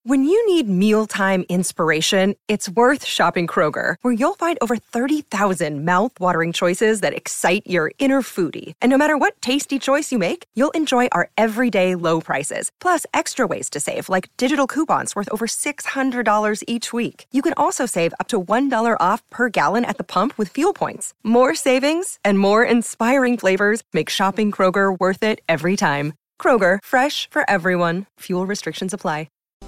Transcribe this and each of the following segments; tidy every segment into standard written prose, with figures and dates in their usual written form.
When you need mealtime inspiration, it's worth shopping Kroger, where you'll find over 30,000 mouth-watering choices that excite your inner foodie. And no matter what tasty choice you make, you'll enjoy our everyday low prices, plus extra ways to save, like digital coupons worth over $600 each week. You can also save up to $1 off per gallon at the pump with fuel points. More savings and more inspiring flavors make shopping Kroger worth it every time. Kroger, fresh for everyone. Fuel restrictions apply.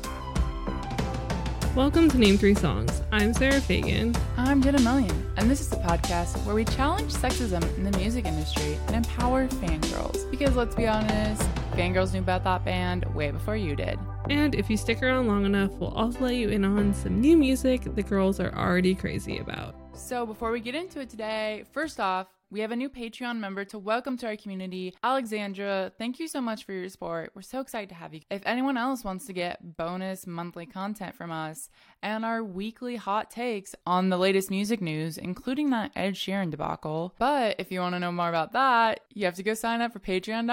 Welcome to Name 3 Songs. I'm Sarah Fagan. I'm Jenna Million, and this is the podcast where we challenge sexism in the music industry and empower fangirls. Because let's be honest, fangirls knew about that band way before you did. And if you stick around long enough, we'll also let you in on some new music the girls are already crazy about. So before we get into it today, first off, we have a new Patreon member to welcome to our community, Alexandra. Thank you so much for your support. We're so excited to have you. If anyone else wants to get bonus monthly content from us and our weekly hot takes on the latest music news, including that Ed Sheeran debacle. But if you want to know more about that, you have to go sign up for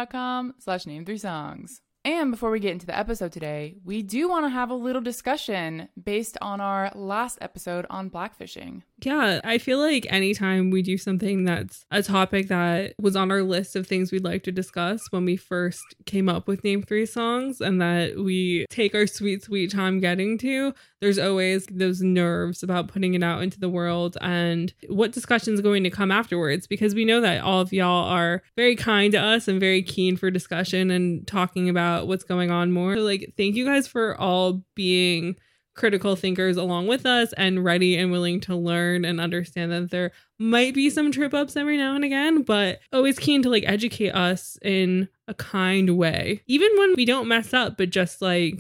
patreon.com/name3songs. And before we get into the episode today, we do want to have a little discussion based on our last episode on blackfishing. Yeah, I feel like anytime we do something that's a topic that was on our list of things we'd like to discuss when we first came up with Name 3 Songs and that we take our sweet, sweet time getting to, there's always those nerves about putting it out into the world and what discussion is going to come afterwards, because we know that all of y'all are very kind to us and very keen for discussion and talking about what's going on more. So, thank you guys for all being critical thinkers along with us and ready and willing to learn and understand that there might be some trip ups every now and again, but always keen to educate us in a kind way, even when we don't mess up, but just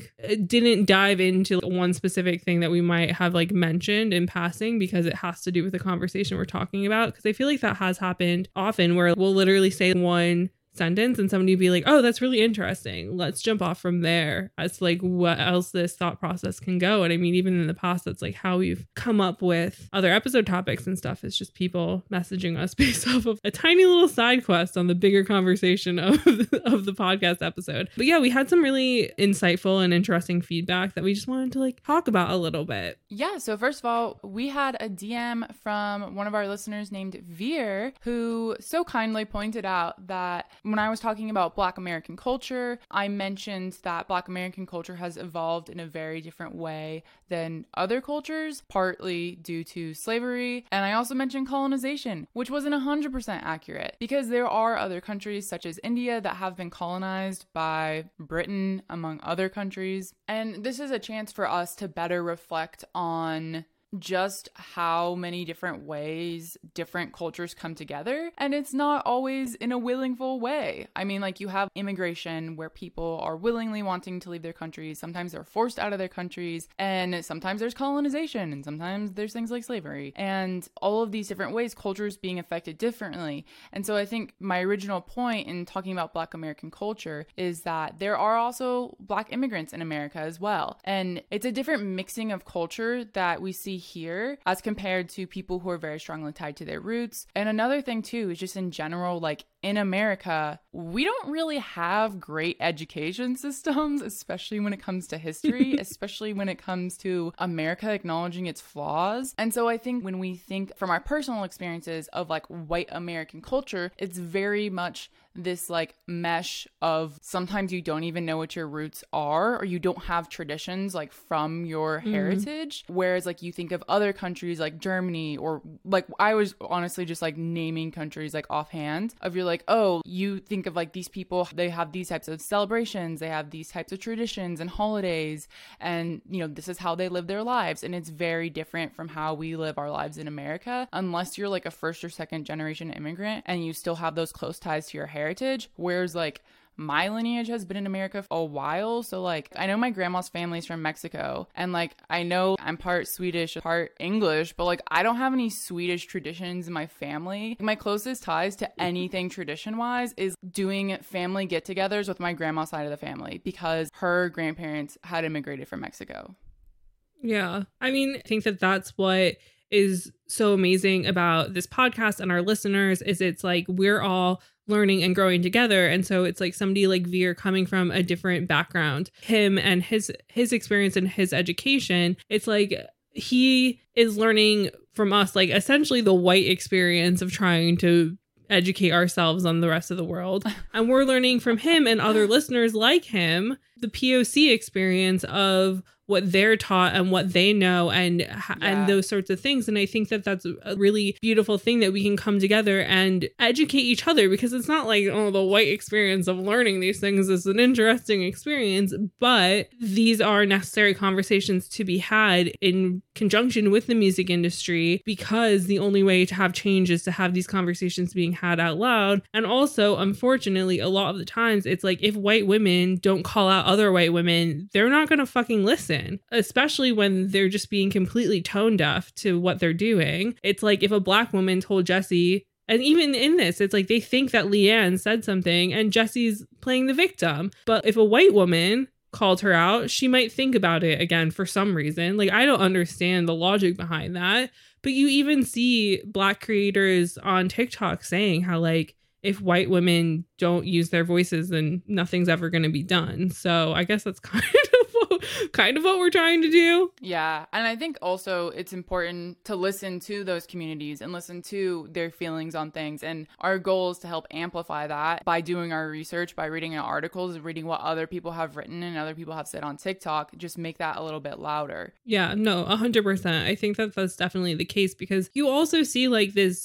didn't dive into one specific thing that we might have mentioned in passing because it has to do with the conversation we're talking about. Because I feel like that has happened often where we'll literally say one sentence and somebody be like, oh, that's really interesting, let's jump off from there as to what else this thought process can go. And I mean, even in the past, that's how we've come up with other episode topics and stuff. It's just people messaging us based off of a tiny little side quest on the bigger conversation of the podcast episode. But yeah, we had some really insightful and interesting feedback that we just wanted to talk about a little bit. Yeah, so first of all, we had a DM from one of our listeners named Veer, who so kindly pointed out that when I was talking about Black American culture, I mentioned that Black American culture has evolved in a very different way than other cultures, partly due to slavery. And I also mentioned colonization, which wasn't 100% accurate because there are other countries such as India that have been colonized by Britain, among other countries. And this is a chance for us to better reflect on just how many different ways different cultures come together. And it's not always in a willful way. I mean, you have immigration where people are willingly wanting to leave their countries. Sometimes they're forced out of their countries. And sometimes there's colonization. And sometimes there's things like slavery. And all of these different ways, cultures being affected differently. And so I think my original point in talking about Black American culture is that there are also Black immigrants in America as well. And it's a different mixing of culture that we see here as compared to people who are very strongly tied to their roots. And another thing too is just in general, in America, we don't really have great education systems, especially when it comes to history, especially when it comes to America acknowledging its flaws. And so I think when we think from our personal experiences of white American culture, it's very much this mesh of sometimes you don't even know what your roots are, or you don't have traditions from your heritage. Whereas you think of other countries like Germany, or I was honestly just naming countries offhand of you're oh, you think of these people, they have these types of celebrations, they have these types of traditions and holidays, and this is how they live their lives. And it's very different from how we live our lives in America, unless you're a first or second generation immigrant and you still have those close ties to your heritage. Whereas my lineage has been in America for a while. So I know my grandma's family's from Mexico, and I know I'm part Swedish, part English, but I don't have any Swedish traditions in my family. My closest ties to anything tradition wise is doing family get-togethers with my grandma's side of the family because her grandparents had immigrated from Mexico. Yeah. I mean, I think that that's what is so amazing about this podcast and our listeners is it's we're all learning and growing together. And so it's like somebody like Veer coming from a different background, him and his experience and his education, it's like he is learning from us, like essentially the white experience of trying to educate ourselves on the rest of the world. And we're learning from him and other listeners like him, the POC experience of what they're taught and what they know and those sorts of things. And I think that that's a really beautiful thing that we can come together and educate each other, because it's not like, oh, the white experience of learning these things is an interesting experience, but these are necessary conversations to be had in conjunction with the music industry, because the only way to have change is to have these conversations being had out loud. And also, unfortunately, a lot of the times it's like if white women don't call out other white women, they're not going to fucking listen, especially when they're just being completely tone deaf to what they're doing. It's like if a black woman told Jessie, and even in this, it's like they think that Leanne said something and Jessie's playing the victim. But if a white woman called her out, she might think about it again for some reason. Like, I don't understand the logic behind that. But you even see black creators on TikTok saying how, like, if white women don't use their voices, then nothing's ever going to be done. So I guess that's kind of what we're trying to do. Yeah. And I think also it's important to listen to those communities and listen to their feelings on things. And our goal is to help amplify that by doing our research, by reading our articles, reading what other people have written and other people have said on TikTok, just make that a little bit louder. Yeah, no, 100%. I think that that's definitely the case, because you also see like this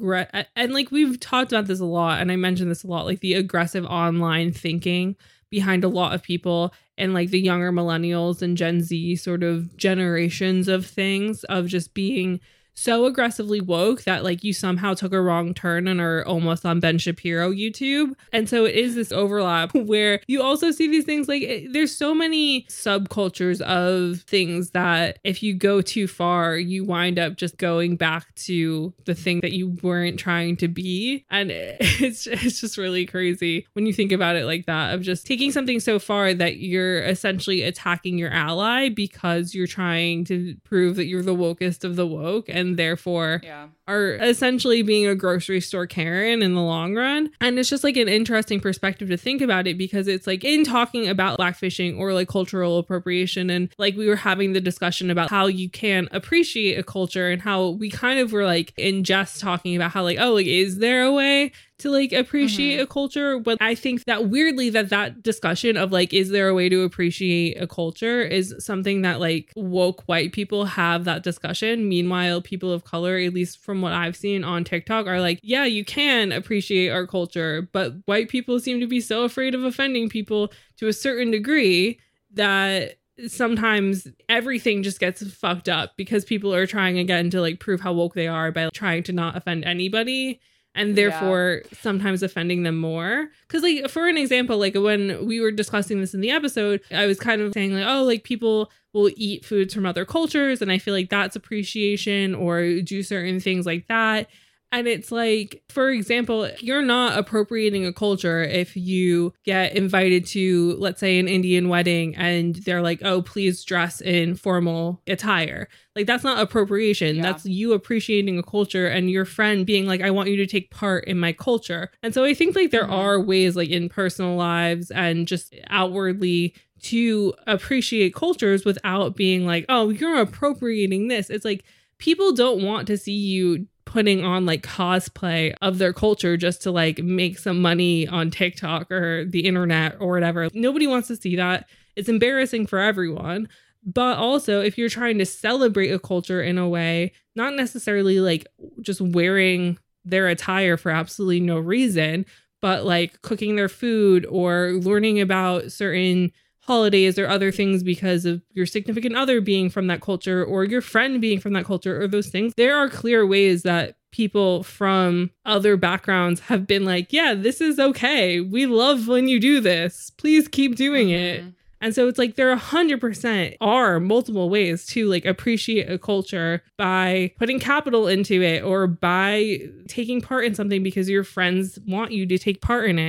and like we've talked about this a lot, and I mentioned this a lot, like the aggressive online thinking behind a lot of people, and like the younger millennials and Gen Z sort of generations of things, of just being so aggressively woke that like you somehow took a wrong turn and are almost on Ben Shapiro YouTube. And so it is this overlap where you also see these things like there's so many subcultures of things that if you go too far, you wind up just going back to the thing that you weren't trying to be. And it's just really crazy when you think about it like that, of just taking something so far that you're essentially attacking your ally because you're trying to prove that you're the wokest of the woke, and therefore are essentially being a grocery store Karen in the long run. And it's just like an interesting perspective to think about it, because it's like in talking about blackfishing or like cultural appropriation, and like we were having the discussion about how you can appreciate a culture, and how we kind of were like in jest talking about how like, oh, like is there a way to like appreciate a culture? But I think that weirdly that discussion of like, is there a way to appreciate a culture, is something that like woke white people have that discussion. Meanwhile, people of color, at least from what I've seen on TikTok, are like, yeah, you can appreciate our culture, but white people seem to be so afraid of offending people to a certain degree that sometimes everything just gets fucked up, because people are trying again to like prove how woke they are by trying to not offend anybody, and therefore sometimes offending them more. Because like, for an example, like when we were discussing this in the episode, I was kind of saying like, oh, like people will eat foods from other cultures, and I feel like that's appreciation, or do certain things like that. And it's like, for example, you're not appropriating a culture if you get invited to, let's say, an Indian wedding and they're like, oh, please dress in formal attire. Like, that's not appropriation. That's you appreciating a culture and your friend being like, I want you to take part in my culture. And so I think like there are ways like in personal lives and just outwardly to appreciate cultures without being like, oh, you're appropriating this. It's like people don't want to see you putting on like cosplay of their culture just to like make some money on TikTok or the internet or whatever. Nobody wants to see that. It's embarrassing for everyone. But also, if you're trying to celebrate a culture in a way, not necessarily like just wearing their attire for absolutely no reason, but like cooking their food or learning about certain holidays or other things because of your significant other being from that culture or your friend being from that culture or those things, there are clear ways that people from other backgrounds have been like, yeah, this is okay. We love when you do this. Please keep doing it. And so it's like there 100% are multiple ways to like appreciate a culture by putting capital into it or by taking part in something because your friends want you to take part in it.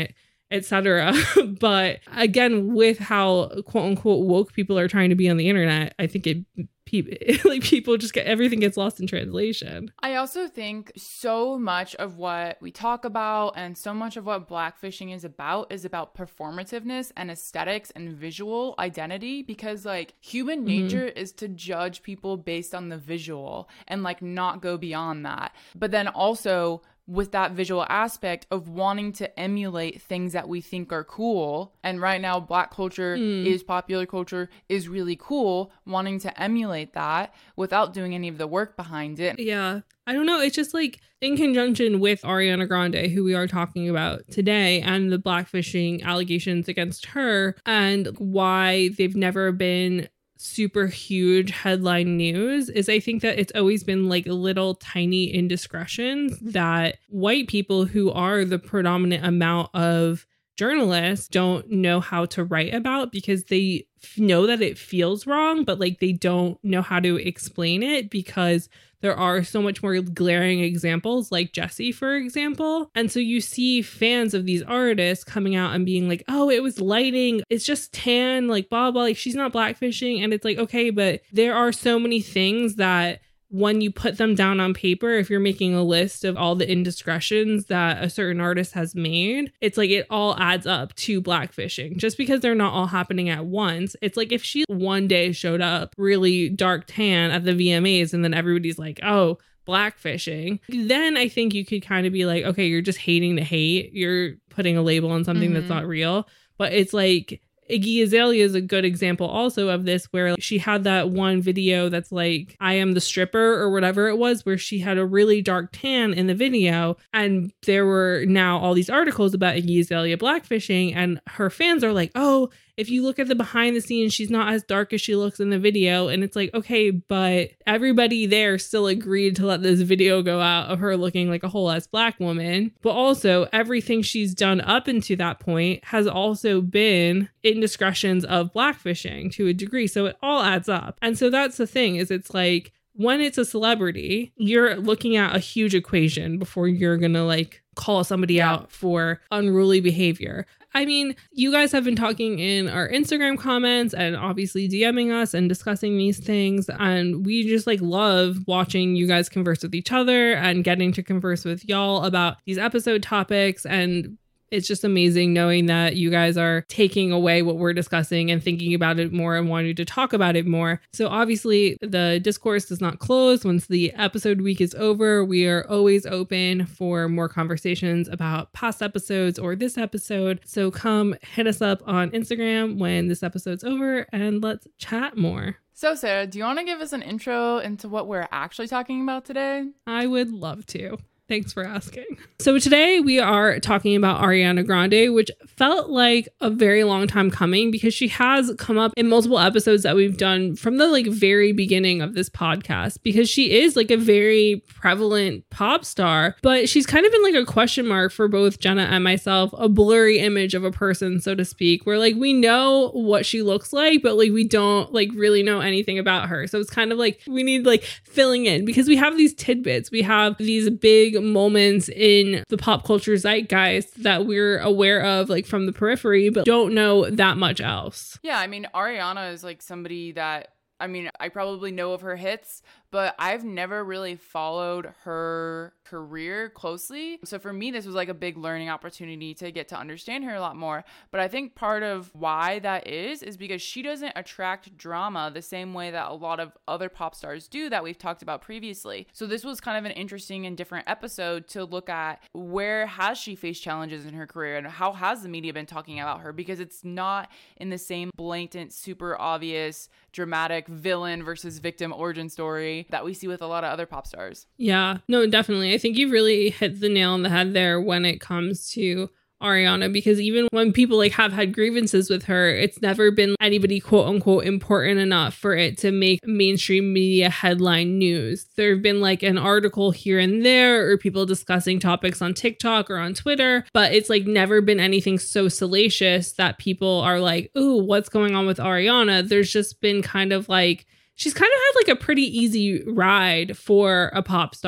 etc. But again, with how quote unquote woke people are trying to be on the internet, I think people just get, everything gets lost in translation. I also think so much of what we talk about and so much of what blackfishing is about performativeness and aesthetics and visual identity, because like human nature is to judge people based on the visual and like not go beyond that. But then also with that visual aspect of wanting to emulate things that we think are cool. And right now, Black culture is popular culture, is really cool, wanting to emulate that without doing any of the work behind it. Yeah. I don't know. It's just like in conjunction with Ariana Grande, who we are talking about today, and the blackfishing allegations against her, and why they've never been super huge headline news, is I think that it's always been like little tiny indiscretions that white people, who are the predominant amount of journalists, don't know how to write about, because they know that it feels wrong, but like they don't know how to explain it, because there are so much more glaring examples, like Jessie, for example. And so you see fans of these artists coming out and being like, oh, it was lighting, it's just tan, like blah, blah, like she's not blackfishing. And it's like, okay, but there are so many things that when you put them down on paper, if you're making a list of all the indiscretions that a certain artist has made, it's like it all adds up to blackfishing, just because they're not all happening at once. It's like if she one day showed up really dark tan at the VMAs and then everybody's like, oh, blackfishing, then I think you could kind of be like, okay, you're just hating to hate. You're putting a label on something that's not real. But it's like, Iggy Azalea is a good example also of this, where she had that one video that's like, I am the stripper or whatever it was, where she had a really dark tan in the video. And there were now all these articles about Iggy Azalea blackfishing, and her fans are like, oh, if you look at the behind the scenes, she's not as dark as she looks in the video. And it's like, okay, but everybody there still agreed to let this video go out of her looking like a whole ass black woman. But also everything she's done up into that point has also been indiscretions of blackfishing to a degree. So it all adds up. And so that's the thing, is it's like, when it's a celebrity, you're looking at a huge equation before you're going to like call somebody out for unruly behavior. I mean, you guys have been talking in our Instagram comments and obviously DMing us and discussing these things. And we just like love watching you guys converse with each other and getting to converse with y'all about these episode topics. And it's just amazing knowing that you guys are taking away what we're discussing and thinking about it more and wanting to talk about it more. So obviously the discourse does not close once the episode week is over. We are always open for more conversations about past episodes or this episode. So come hit us up on Instagram when this episode's over and let's chat more. So Sarah, do you want to give us an intro into what we're actually talking about today? I would love to. Thanks for asking. So today we are talking about Ariana Grande, which felt like a very long time coming because she has come up in multiple episodes that we've done from the like very beginning of this podcast, because she is like a very prevalent pop star, but she's kind of been like a question mark for both Jenna and myself, a blurry image of a person, so to speak, where like we know what she looks like, but like we don't like really know anything about her. So it's kind of like we need like filling in, because we have these tidbits, we have these big moments in the pop culture zeitgeist that we're aware of like from the periphery, but don't know that much else. Yeah, I mean, Ariana is like somebody that, I mean, I probably know of her hits, but I've never really followed her career closely. So for me, this was like a big learning opportunity to get to understand her a lot more. But I think part of why that is because she doesn't attract drama the same way that a lot of other pop stars do that we've talked about previously. So this was kind of an interesting and different episode to look at where has she faced challenges in her career and how has the media been talking about her, because it's not in the same blatant, super obvious, dramatic villain versus victim origin story that we see with a lot of other pop stars. Yeah, no, definitely. I think you really hit the nail on the head there when it comes to Ariana, because even when people like have had grievances with her, it's never been anybody quote unquote important enough for it to make mainstream media headline news. There have been like an article here and there or people discussing topics on TikTok or on Twitter, but it's like never been anything so salacious that people are like, ooh, what's going on with Ariana? There's just been kind of like, she's kind of had like a pretty easy ride for a pop star.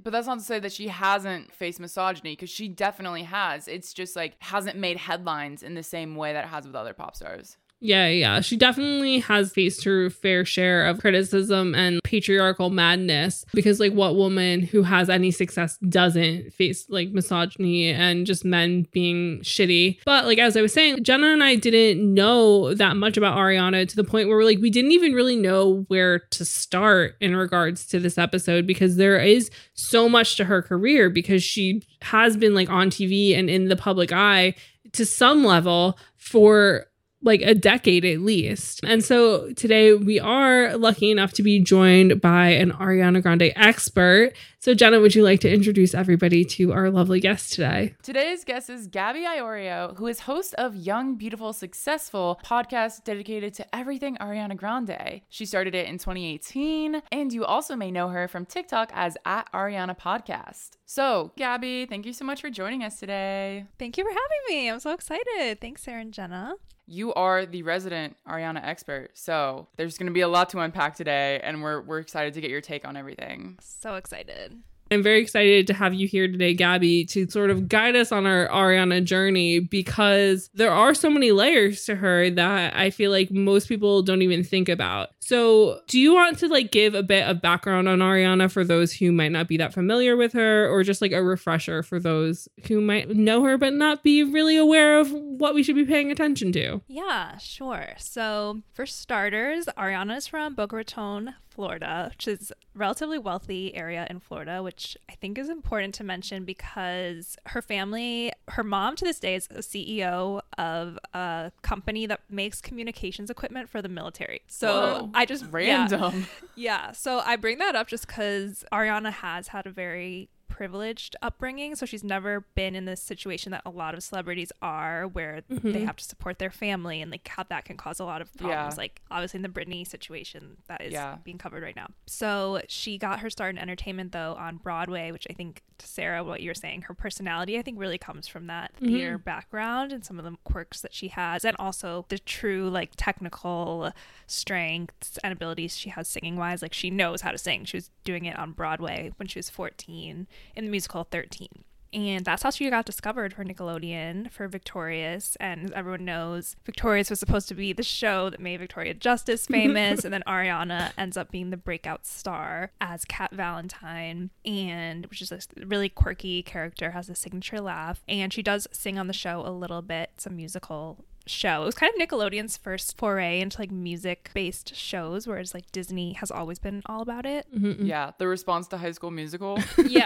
But that's not to say that she hasn't faced misogyny, because she definitely has. It's just like hasn't made headlines in the same way that it has with other pop stars. Yeah. She definitely has faced her fair share of criticism and patriarchal madness, because like what woman who has any success doesn't face like misogyny and just men being shitty. But like, as I was saying, Jenna and I didn't know that much about Ariana, to the point where like we didn't even really know where to start in regards to this episode, because there is so much to her career, because she has been like on TV and in the public eye to some level for like a decade at least. And so today we are lucky enough to be joined by an Ariana Grande expert. So Jenna, would you like to introduce everybody to our lovely guest today? Today's guest is Gabby Iorio, who is host of Young, Beautiful, Successful, podcast dedicated to everything Ariana Grande. She started it in 2018, and you also may know her from TikTok as @ArianaPodcast. So, Gabby, thank you so much for joining us today. Thank you for having me. I'm so excited. Thanks, Sarah and Jenna. You are the resident Ariana expert, so there's going to be a lot to unpack today, and we're excited to get your take on everything. So excited. I'm very excited to have you here today, Gabby, to sort of guide us on our Ariana journey, because there are so many layers to her that I feel like most people don't even think about. So do you want to like give a bit of background on Ariana for those who might not be that familiar with her, or just like a refresher for those who might know her but not be really aware of what we should be paying attention to? Yeah, sure. So for starters, Ariana is from Boca Raton, Florida, which is a relatively wealthy area in Florida, which I think is important to mention because her family, her mom to this day is a CEO of a company that makes communications equipment for the military. So Whoa, I just random. Yeah. So I bring that up just because Ariana has had a very privileged upbringing, so she's never been in this situation that a lot of celebrities are, where they have to support their family, and like how that can cause a lot of problems, like obviously in the Britney situation that is being covered right now. So she got her start in entertainment though on Broadway, which I think, Sarah, what you're saying, her personality I think really comes from that theater background and some of the quirks that she has, and also the true like technical strengths and abilities she has singing wise. Like she knows how to sing. She was doing it on Broadway when she was 14 in the musical 13. And that's how she got discovered for Nickelodeon for Victorious. And as everyone knows, Victorious was supposed to be the show that made Victoria Justice famous. And then Ariana ends up being the breakout star as Cat Valentine, and which is a really quirky character, has a signature laugh. And she does sing on the show a little bit. It's a musical show. It was kind of Nickelodeon's first foray into like music-based shows, whereas like Disney has always been all about it. Yeah, the response to High School Musical. Yeah.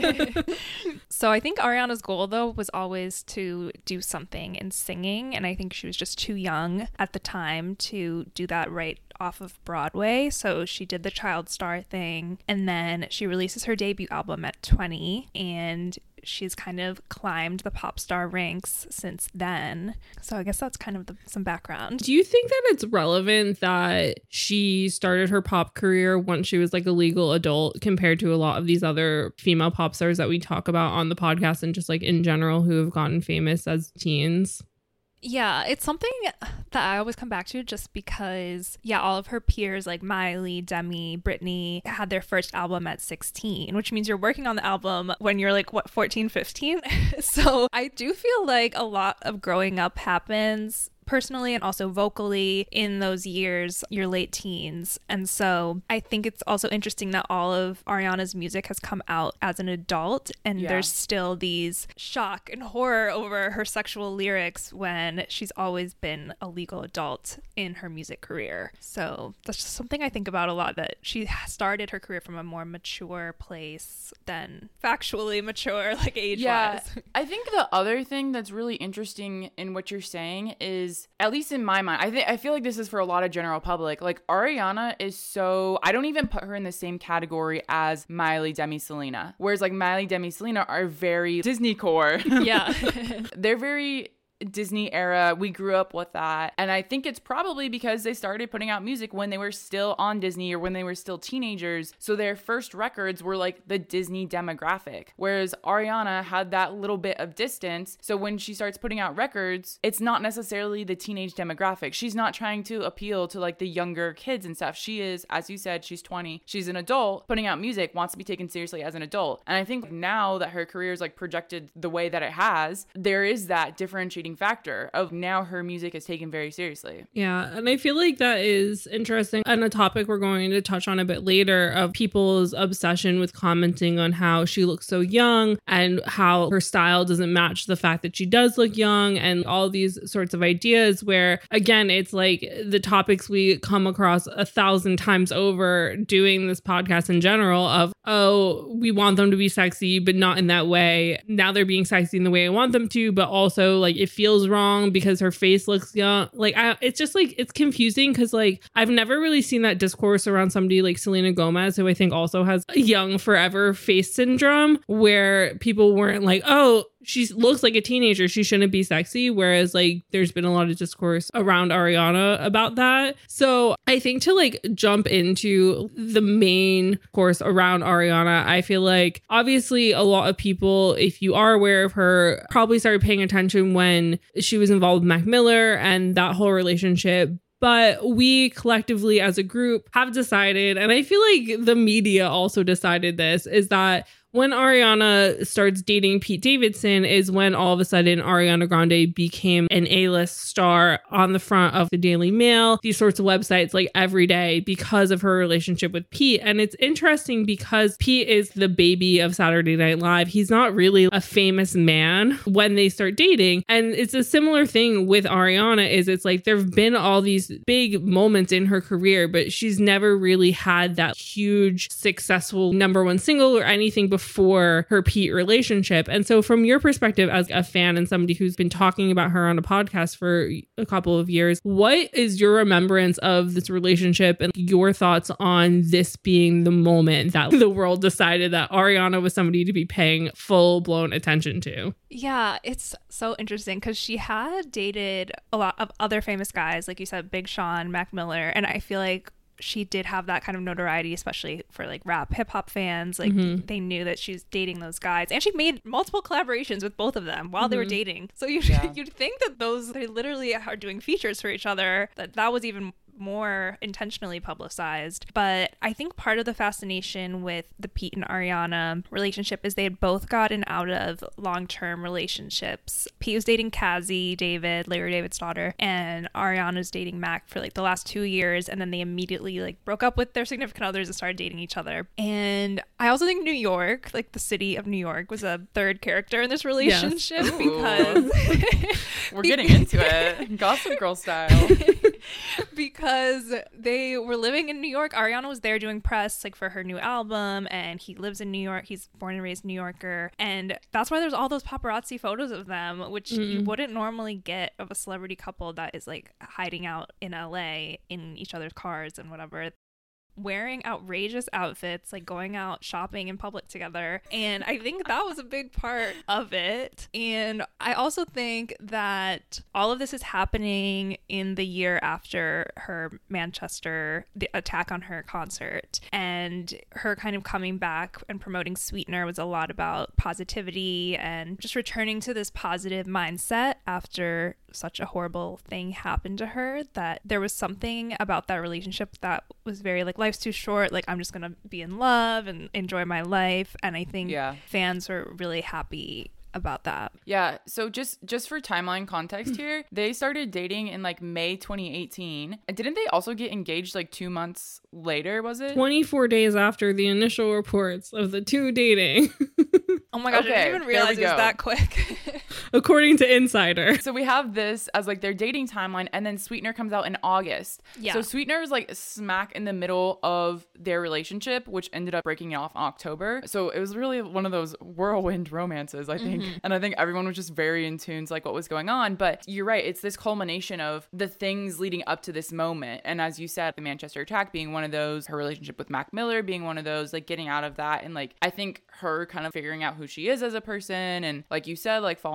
So I think Ariana's goal though was always to do something in singing, and I think she was just too young at the time to do that right off of Broadway. So she did the child star thing, and then she releases her debut album at 20, and she's kind of climbed the pop star ranks since then. So I guess that's kind of some background. Do you think that it's relevant that she started her pop career once she was like a legal adult, compared to a lot of these other female pop stars that we talk about on the podcast and just like in general who have gotten famous as teens? Yeah, it's something that I always come back to just because, all of her peers like Miley, Demi, Britney had their first album at 16, which means you're working on the album when you're like, 14, 15? So I do feel like a lot of growing up happens personally and also vocally in those years, your late teens. And so I think it's also interesting that all of Ariana's music has come out as an adult, and there's still these shock and horror over her sexual lyrics when she's always been a legal adult in her music career. So that's just something I think about a lot, that she started her career from a more mature place than factually mature, like age-wise. Yeah, I think the other thing that's really interesting in what you're saying is, at least in my mind, I feel like this is for a lot of general public, like Ariana is so, I don't even put her in the same category as Miley, Demi, Selena. Whereas like Miley, Demi, Selena are very Disney core. Yeah. They're very Disney era. We grew up with that. And I think it's probably because they started putting out music when they were still on Disney or when they were still teenagers. So their first records were like the Disney demographic. Whereas Ariana had that little bit of distance. So when she starts putting out records, it's not necessarily the teenage demographic. She's not trying to appeal to like the younger kids and stuff. She is, as you said, she's 20. She's an adult putting out music, wants to be taken seriously as an adult. And I think now that her career is like projected the way that it has, there is that differentiating factor of now her music is taken very seriously. Yeah, and I feel like that is interesting, and a topic we're going to touch on a bit later, of people's obsession with commenting on how she looks so young and how her style doesn't match the fact that she does look young, and all these sorts of ideas where, again, it's like the topics we come across 1,000 times over doing this podcast in general of, oh, we want them to be sexy, but not in that way. Now they're being sexy in the way I want them to, but also like it feels wrong because her face looks young. Like it's just like, it's confusing because like I've never really seen that discourse around somebody like Selena Gomez, who I think also has a young forever face syndrome, where people weren't like, oh, she looks like a teenager, she shouldn't be sexy. Whereas like there's been a lot of discourse around Ariana about that. So I think to like jump into the main course around Ariana, I feel like obviously a lot of people, if you are aware of her, probably started paying attention when she was involved with Mac Miller and that whole relationship. But we collectively as a group have decided, and I feel like the media also decided this, is that when Ariana starts dating Pete Davidson is when all of a sudden Ariana Grande became an A-list star on the front of the Daily Mail, these sorts of websites like every day because of her relationship with Pete. And it's interesting because Pete is the baby of Saturday Night Live. He's not really a famous man when they start dating. And it's a similar thing with Ariana, is it's like there've been all these big moments in her career, but she's never really had that huge successful #1 single or anything before her Pete relationship. And so from your perspective as a fan and somebody who's been talking about her on a podcast for a couple of years, what is your remembrance of this relationship and your thoughts on this being the moment that the world decided that Ariana was somebody to be paying full-blown attention to? Yeah, it's so interesting because she had dated a lot of other famous guys, like you said, Big Sean, Mac Miller, and I feel like she did have that kind of notoriety, especially for like rap hip hop fans. Like they knew that she was dating those guys, and she made multiple collaborations with both of them while they were dating. So you'd think that they literally are doing features for each other, that was even more intentionally publicized. But I think part of the fascination with the Pete and Ariana relationship is they had both gotten out of long-term relationships. Pete was dating Cassie David, Larry David's daughter, and Ariana's dating Mac for like the last 2 years, and then they immediately like broke up with their significant others and started dating each other. And I also think New York, like the city of New York, was a third character in this relationship. Yes. Because we're getting into it, Gossip Girl style. Because they were living in New York. Ariana was there doing press like for her new album, and he lives in New York. He's born and raised New Yorker, and that's why there's all those paparazzi photos of them, which you wouldn't normally get of a celebrity couple that is like hiding out in LA in each other's cars and whatever, wearing outrageous outfits, like going out shopping in public together. And I think that was a big part of it. And I also think that all of this is happening in the year after her Manchester, the attack on her concert, and her kind of coming back and promoting Sweetener was a lot about positivity and just returning to this positive mindset after such a horrible thing happened to her, that there was something about that relationship that was very like, life's too short, like I'm just gonna be in love and enjoy my life. And I think fans were really happy about that. Yeah, so just for timeline context here, they started dating in like May 2018. And didn't they also get engaged like 2 months later, was it? 24 days after the initial reports of the two dating. Oh my gosh, I didn't even realize it was that quick. According to Insider. So we have this as like their dating timeline, and then Sweetener comes out in August. Yeah. So Sweetener is like smack in the middle of their relationship, which ended up breaking off in October. So it was really one of those whirlwind romances, I think. And I think everyone was just very in tune to like what was going on. But you're right, it's this culmination of the things leading up to this moment. And as you said, the Manchester attack being one of those, her relationship with Mac Miller being one of those, like getting out of that. And like, I think her kind of figuring out who she is as a person, and like you said, like falling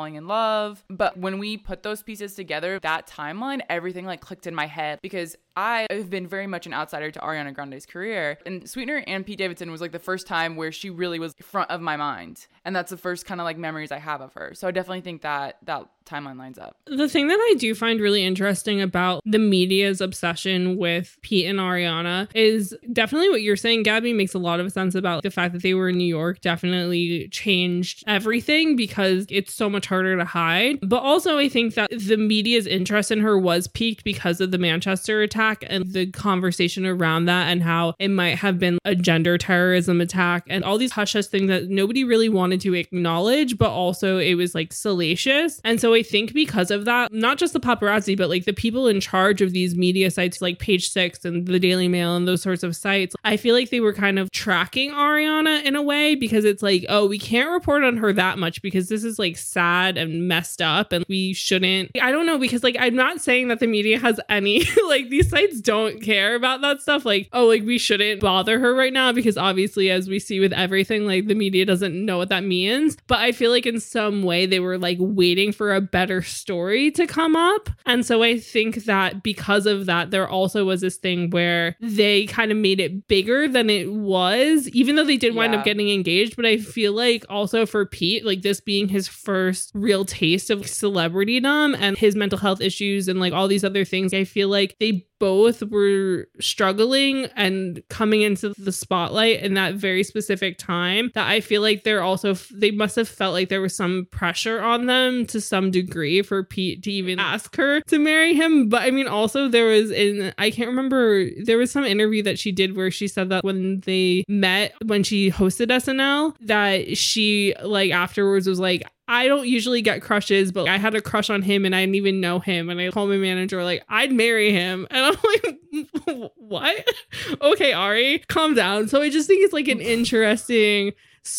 falling in love. But when we put those pieces together, that timeline, everything like clicked in my head, because I have been very much an outsider to Ariana Grande's career. And Sweetener and Pete Davidson was like the first time where she really was front of my mind. And that's the first kind of like memories I have of her. So I definitely think that timeline lines up. The thing that I do find really interesting about the media's obsession with Pete and Ariana is definitely what you're saying, Gabby, makes a lot of sense about the fact that they were in New York definitely changed everything because it's so much harder to hide. But also I think that the media's interest in her was piqued because of the Manchester attack and the conversation around that and how it might have been a gender terrorism attack and all these hush-hush things that nobody really wanted to acknowledge, but also it was like salacious. And so I think because of that, not just the paparazzi, but like the people in charge of these media sites like Page Six and the Daily Mail and those sorts of sites, I feel like they were kind of tracking Ariana in a way because it's like, oh, we can't report on her that much because this is like sad and messed up and we shouldn't. I don't know, because like I'm not saying that the media has any, like these sites don't care about that stuff. Like, oh, like we shouldn't bother her right now because obviously as we see with everything, like the media doesn't know what that means. But I feel like in some way they were like waiting for a better story to come up. And so I think that because of that, there also was this thing where they kind of made it bigger than it was, even though they did wind up getting engaged. But I feel like also for Pete, like this being his first real taste of celebritydom and his mental health issues and like all these other things, I feel like they both were struggling and coming into the spotlight in that very specific time that I feel like they must have felt like there was some pressure on them to some degree for Pete to even ask her to marry him. But I mean, also I can't remember, there was some interview that she did where she said that when they met, when she hosted SNL, that she like afterwards was like, I don't usually get crushes, but I had a crush on him and I didn't even know him. And I told my manager, like, I'd marry him. And I'm like, what? Okay, Ari, calm down. So I just think it's like an interesting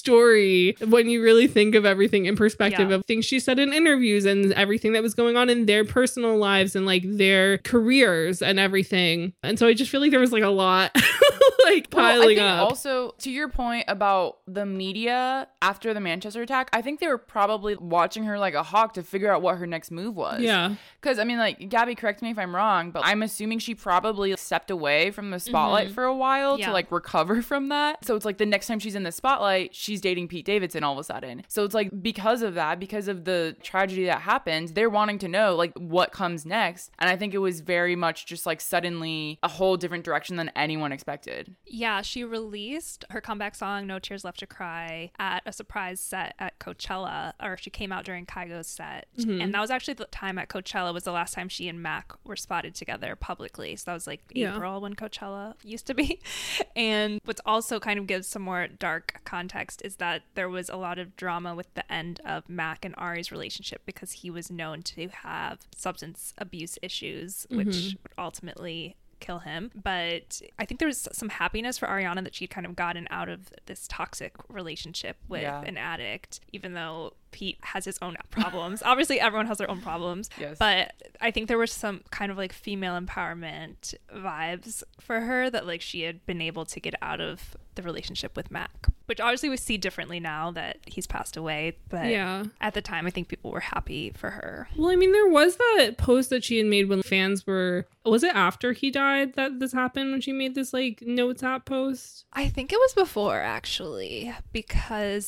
story when you really think of everything in perspective of things she said in interviews and everything that was going on in their personal lives and like their careers and everything. And so I just feel like there was like a lot like piling up. Also, to your point about the media after the Manchester attack, I think they were probably watching her like a hawk to figure out what her next move was. Yeah. Because I mean, like, Gabby, correct me if I'm wrong, but I'm assuming she probably stepped away from the spotlight for a while to like recover from that. So it's like the next time she's in the spotlight, she's dating Pete Davidson all of a sudden. So it's like because of that, because of the tragedy that happened, they're wanting to know like what comes next. And I think it was very much just like suddenly a whole different direction than anyone expected. Yeah, she released her comeback song No Tears Left to Cry at a surprise set at Coachella, or she came out during Kygo's set. And that was actually the time at Coachella was the last time she and Mac were spotted together publicly. So that was like April when Coachella used to be. And what's also kind of gives some more dark context is that there was a lot of drama with the end of Mac and Ari's relationship because he was known to have substance abuse issues, which would ultimately kill him. But I think there was some happiness for Ariana that she'd kind of gotten out of this toxic relationship with an addict, even though Pete has his own problems. Obviously, everyone has their own problems. Yes. But I think there was some kind of like female empowerment vibes for her that like she had been able to get out of the relationship with Mac, which obviously we see differently now that he's passed away. But at the time, I think people were happy for her. Well, I mean, there was that post that she had made when fans were, was it after he died that this happened, when she made this like notes app post? I think it was before, actually, because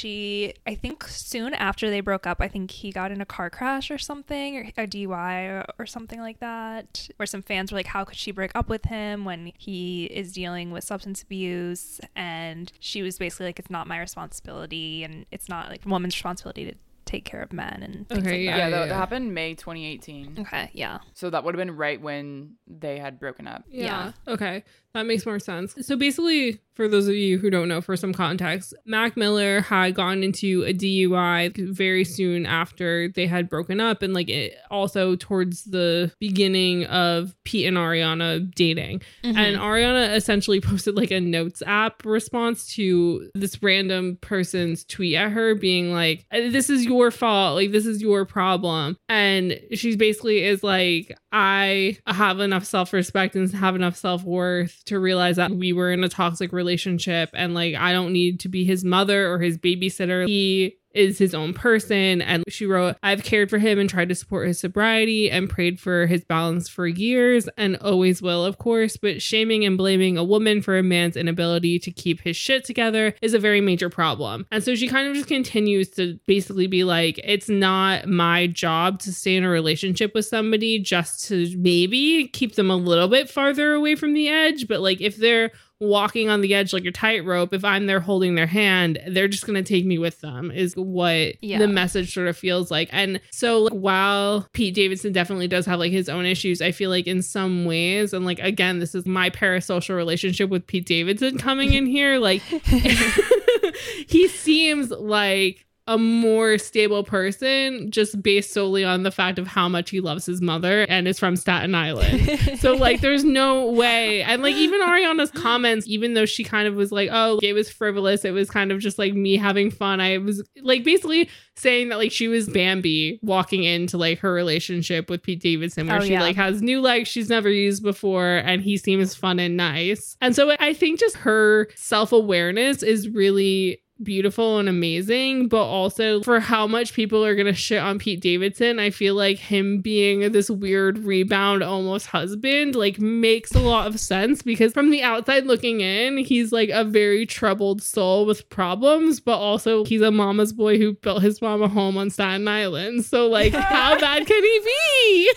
I think soon after they broke up, I think he got in a car crash or something, or a DUI or something like that, where some fans were like, how could she break up with him when he is dealing with substance abuse? And she was basically like, it's not my responsibility, and it's not like a woman's responsibility to take care of men and things like that. That happened May 2018. Okay, yeah. So that would have been right when they had broken up. Yeah. Okay. That makes more sense. So basically, for those of you who don't know, for some context, Mac Miller had gone into a DUI very soon after they had broken up, and like it also towards the beginning of Pete and Ariana dating. And Ariana essentially posted like a notes app response to this random person's tweet at her being like, this is your fault, like this is your problem. And she basically is like, I have enough self-respect and have enough self-worth to realize that we were in a toxic relationship, and like I don't need to be his mother or his babysitter. He is his own person. And she wrote, I've cared for him and tried to support his sobriety and prayed for his balance for years and always will, of course. But shaming and blaming a woman for a man's inability to keep his shit together is a very major problem. And so she kind of just continues to basically be like, it's not my job to stay in a relationship with somebody just to maybe keep them a little bit farther away from the edge. But like, if they're walking on the edge like a tightrope, if I'm there holding their hand, they're just going to take me with them, is what the message sort of feels like. And so like, while Pete Davidson definitely does have like his own issues, I feel like in some ways, and like, again, this is my parasocial relationship with Pete Davidson coming in here, like he seems like a more stable person just based solely on the fact of how much he loves his mother and is from Staten Island. So like there's no way. And like even Ariana's comments, even though she kind of was like, oh, it was frivolous, it was kind of just like me having fun. I was like basically saying that like she was Bambi walking into like her relationship with Pete Davidson, where she like has new legs she's never used before and he seems fun and nice. And so I think just her self-awareness is really beautiful and amazing, but also for how much people are gonna shit on Pete Davidson, I feel like him being this weird rebound almost husband like makes a lot of sense, because from the outside looking in, he's like a very troubled soul with problems, but also he's a mama's boy who built his mom a home on Staten Island. So like how bad can he be?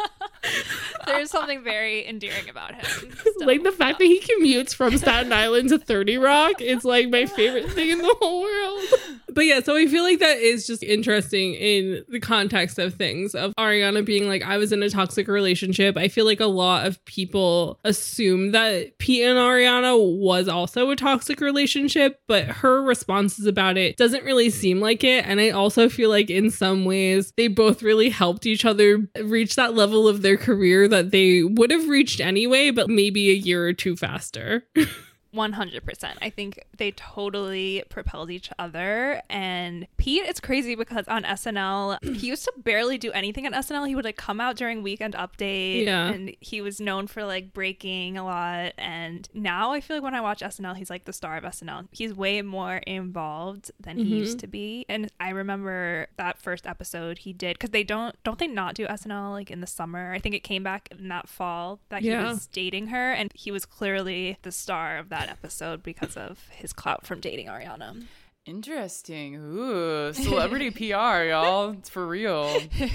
There's something very endearing about him. Still. Like the fact that he commutes from Staten Island to 30 Rock is like my favorite thing in the whole world. But yeah, so I feel like that is just interesting in the context of things, of Ariana being like, I was in a toxic relationship. I feel like a lot of people assume that Pete and Ariana was also a toxic relationship, but her responses about it doesn't really seem like it. And I also feel like in some ways they both really helped each other reach that level of their career that they would have reached anyway, but maybe a year or two faster. 100%. I think they totally propelled each other. And Pete, it's crazy because on SNL, he used to barely do anything on SNL. He would like come out during Weekend Update, and he was known for like breaking a lot. And now I feel like when I watch SNL, he's like the star of SNL. He's way more involved than he used to be. And I remember that first episode he did, because they don't they not do SNL like in the summer? I think it came back in that fall that he was dating her, and he was clearly the star of that episode because of his clout from dating Ariana. Interesting. Ooh, celebrity PR, y'all. It's for real.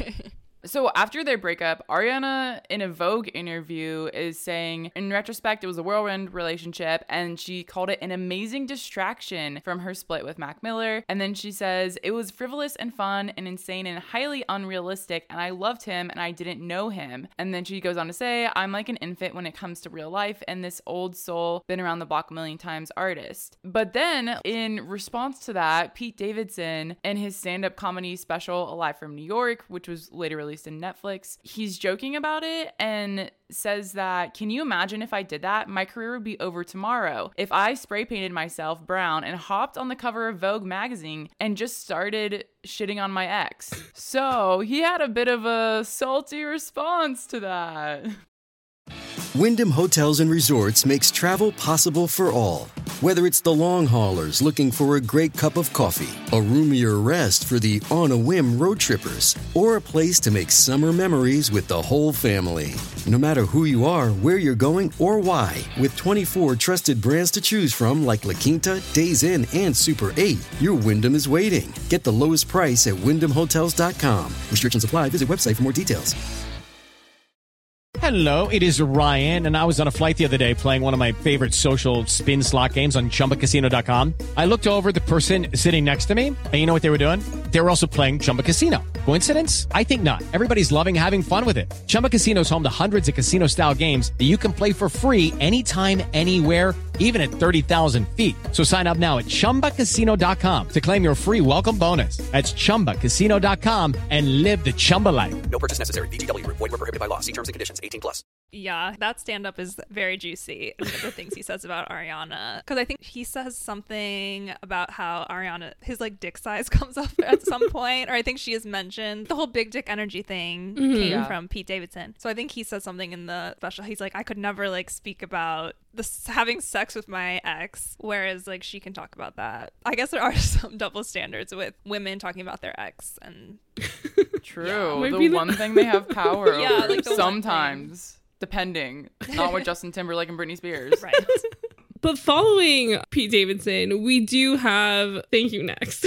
So after their breakup, Ariana, in a Vogue interview, is saying, in retrospect, it was a whirlwind relationship, and she called it an amazing distraction from her split with Mac Miller. And then she says, it was frivolous and fun and insane and highly unrealistic, and I loved him and I didn't know him. And then she goes on to say, I'm like an infant when it comes to real life and this old soul, been around the block a million times artist. But then, in response to that, Pete Davidson, in his stand-up comedy special, Alive from New York, which was later released in Netflix, he's joking about it and says that, can you imagine if I did that? My career would be over tomorrow. If I spray painted myself brown and hopped on the cover of Vogue magazine and just started shitting on my ex. So he had a bit of a salty response to that. Wyndham Hotels and Resorts makes travel possible for all. Whether it's the long haulers looking for a great cup of coffee, a roomier rest for the on-a-whim road trippers, or a place to make summer memories with the whole family. No matter who you are, where you're going, or why, with 24 trusted brands to choose from like La Quinta, Days Inn, and Super 8, your Wyndham is waiting. Get the lowest price at WyndhamHotels.com. Restrictions apply. Visit website for more details. Hello, it is Ryan, and I was on a flight the other day playing one of my favorite social spin slot games on ChumbaCasino.com. I looked over at the person sitting next to me, and you know what they were doing? They were also playing Chumba Casino. Coincidence? I think not. Everybody's loving having fun with it. Chumba Casino is home to hundreds of casino-style games that you can play for free anytime, anywhere, even at 30,000 feet. So sign up now at ChumbaCasino.com to claim your free welcome bonus. That's ChumbaCasino.com and live the Chumba life. No purchase necessary. VGW. Void where prohibited by law. See terms and conditions. 18+. Yeah, that stand-up is very juicy, the things he says about Ariana. Because I think he says something about how Ariana, his like dick size comes up at some point, or I think she has mentioned the whole big dick energy thing came from Pete Davidson. So I think he said something in the special. He's like, I could never like speak about having sex with my ex, whereas like she can talk about that. I guess there are some double standards with women talking about their ex, and true. Yeah. The one thing they have power over, yeah, like sometimes, depending. Not with Justin Timberlake and Britney Spears. Right. But following Pete Davidson, we do have Thank You Next.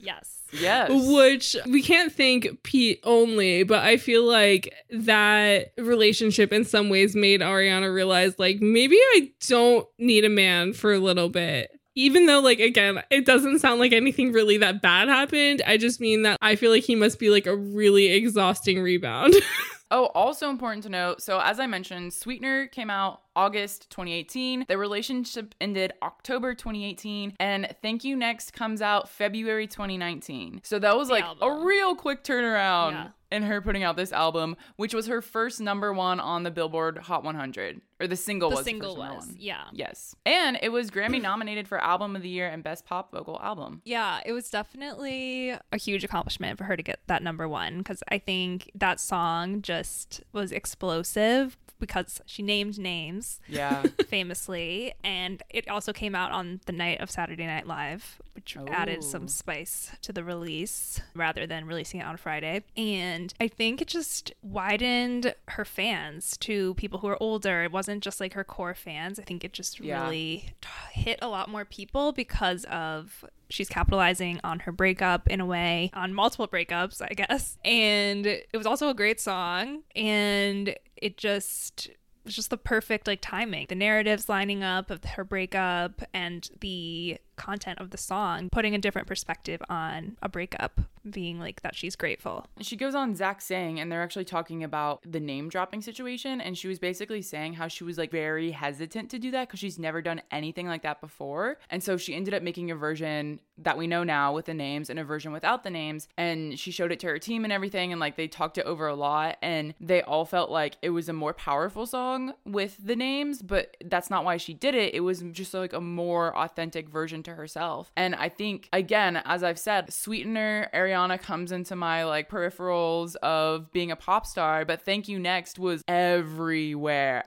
Yes. Which we can't thank Pete only, but I feel like that relationship in some ways made Ariana realize, like, maybe I don't need a man for a little bit. Even though, like, again, it doesn't sound like anything really that bad happened. I just mean that I feel like he must be like a really exhausting rebound. Oh, also important to note, so as I mentioned, Sweetener came out August 2018. Their relationship ended October 2018, and Thank You Next comes out February 2019. So that was like a real quick turnaround in her putting out this album, which was her first #1 on the Billboard Hot 100. Or the single was. Yeah. Yes. And it was Grammy nominated for Album of the Year and Best Pop Vocal Album. Yeah, it was definitely a huge accomplishment for her to get that #1, because I think that song just was explosive because she named names. Yeah. Famously. And it also came out on the night of Saturday Night Live, which added some spice to the release rather than releasing it on Friday. And I think it just widened her fans to people who are older. It wasn't just like her core fans. I think it just really hit a lot more people because of she's capitalizing on her breakup in a way, on multiple breakups, I guess. And it was also a great song, and it just was just the perfect like timing. The narratives lining up of her breakup and the content of the song, putting a different perspective on a breakup, being like that she's grateful. She goes on Zach Sang, and they're actually talking about the name dropping situation, and she was basically saying how she was like very hesitant to do that because she's never done anything like that before. And so she ended up making a version that we know now with the names and a version without the names, and she showed it to her team and everything, and like they talked it over a lot, and they all felt like it was a more powerful song with the names, but that's not why she did it. It was just like a more authentic version to herself. And I think, again, as I've said, Sweetener, Ariana comes into my like peripherals of being a pop star, but Thank You Next was everywhere.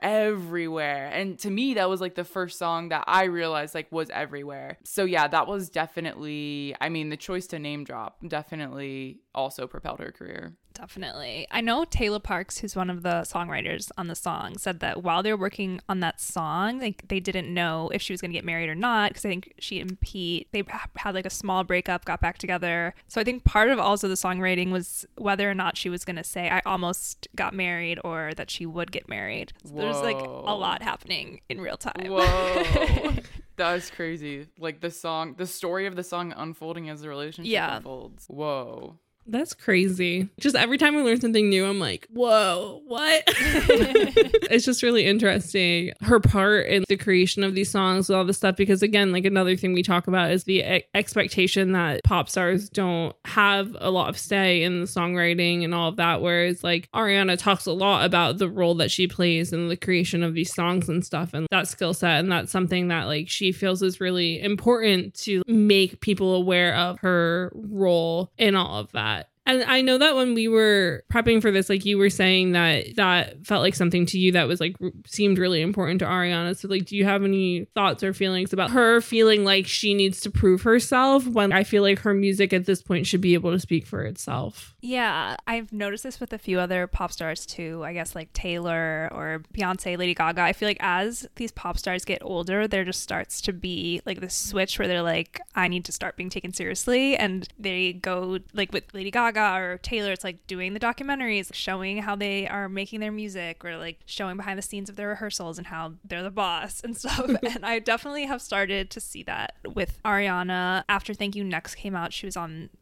And to me, that was like the first song that I realized like was everywhere. So yeah, that was definitely, I mean, the choice to name drop definitely also propelled her career. Definitely. I know Taylor Parks, who's one of the songwriters on the song, said that while they were working on that song, they didn't know if she was going to get married or not, because I think she and Pete, they had like a small breakup, got back together. So I think part of also the songwriting was whether or not she was going to say, I almost got married, or that she would get married. So there's like a lot happening in real time. Whoa. That's crazy. Like the story of the song unfolding as the relationship unfolds. Whoa. That's crazy. Just every time I learn something new, I'm like, whoa, what? It's just really interesting, her part in the creation of these songs with all this stuff, because again, like another thing we talk about is the expectation that pop stars don't have a lot of say in the songwriting and all of that, whereas like Ariana talks a lot about the role that she plays in the creation of these songs and stuff, and that skill set, and that's something that like she feels is really important to make people aware of her role in all of that. And I know that when we were prepping for this, like you were saying that felt like something to you that was like seemed really important to Ariana. So like, do you have any thoughts or feelings about her feeling like she needs to prove herself, when I feel like her music at this point should be able to speak for itself? Yeah, I've noticed this with a few other pop stars too. I guess like Taylor or Beyonce, Lady Gaga. I feel like as these pop stars get older, there just starts to be like this switch where they're like, I need to start being taken seriously. And they go like with Lady Gaga or Taylor, it's like doing the documentaries, showing how they are making their music, or like showing behind the scenes of their rehearsals and how they're the boss and stuff. And I definitely have started to see that with Ariana. After Thank You Next came out, she was on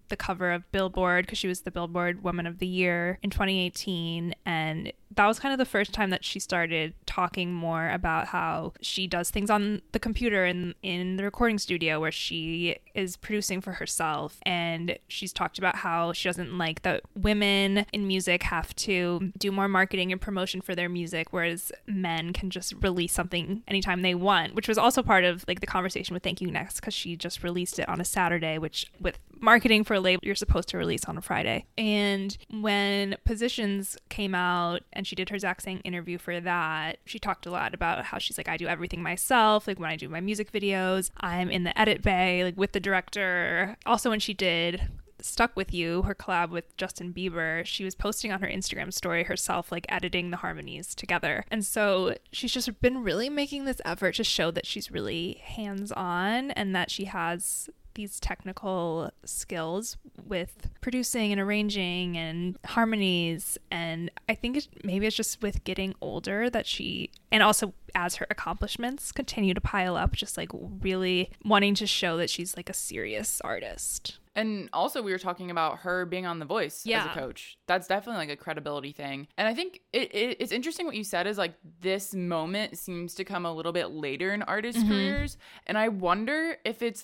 the cover of Billboard because she was the Billboard Woman of the Year in 2018. And that was kind of the first time that she started talking more about how she does things on the computer in the recording studio where she is producing for herself. And she's talked about how she doesn't like that women in music have to do more marketing and promotion for their music, whereas men can just release something anytime they want, which was also part of like the conversation with Thank You Next, because she just released it on a Saturday, which with marketing for a label, you're supposed to release on a Friday. And when Positions came out and she did her Zach Sang interview for that, she talked a lot about how she's like, I do everything myself. Like when I do my music videos, I'm in the edit bay, like with the director. Also, when she did Stuck With You, her collab with Justin Bieber, she was posting on her Instagram story herself, like editing the harmonies together. And so she's just been really making this effort to show that she's really hands-on and that she has these technical skills with producing and arranging and harmonies. And I think maybe it's just with getting older that she, and also as her accomplishments continue to pile up, just like really wanting to show that she's like a serious artist. And also we were talking about her being on The Voice as a coach. That's definitely like a credibility thing. And I think it's interesting what you said is like this moment seems to come a little bit later in artists' careers. And I wonder if it's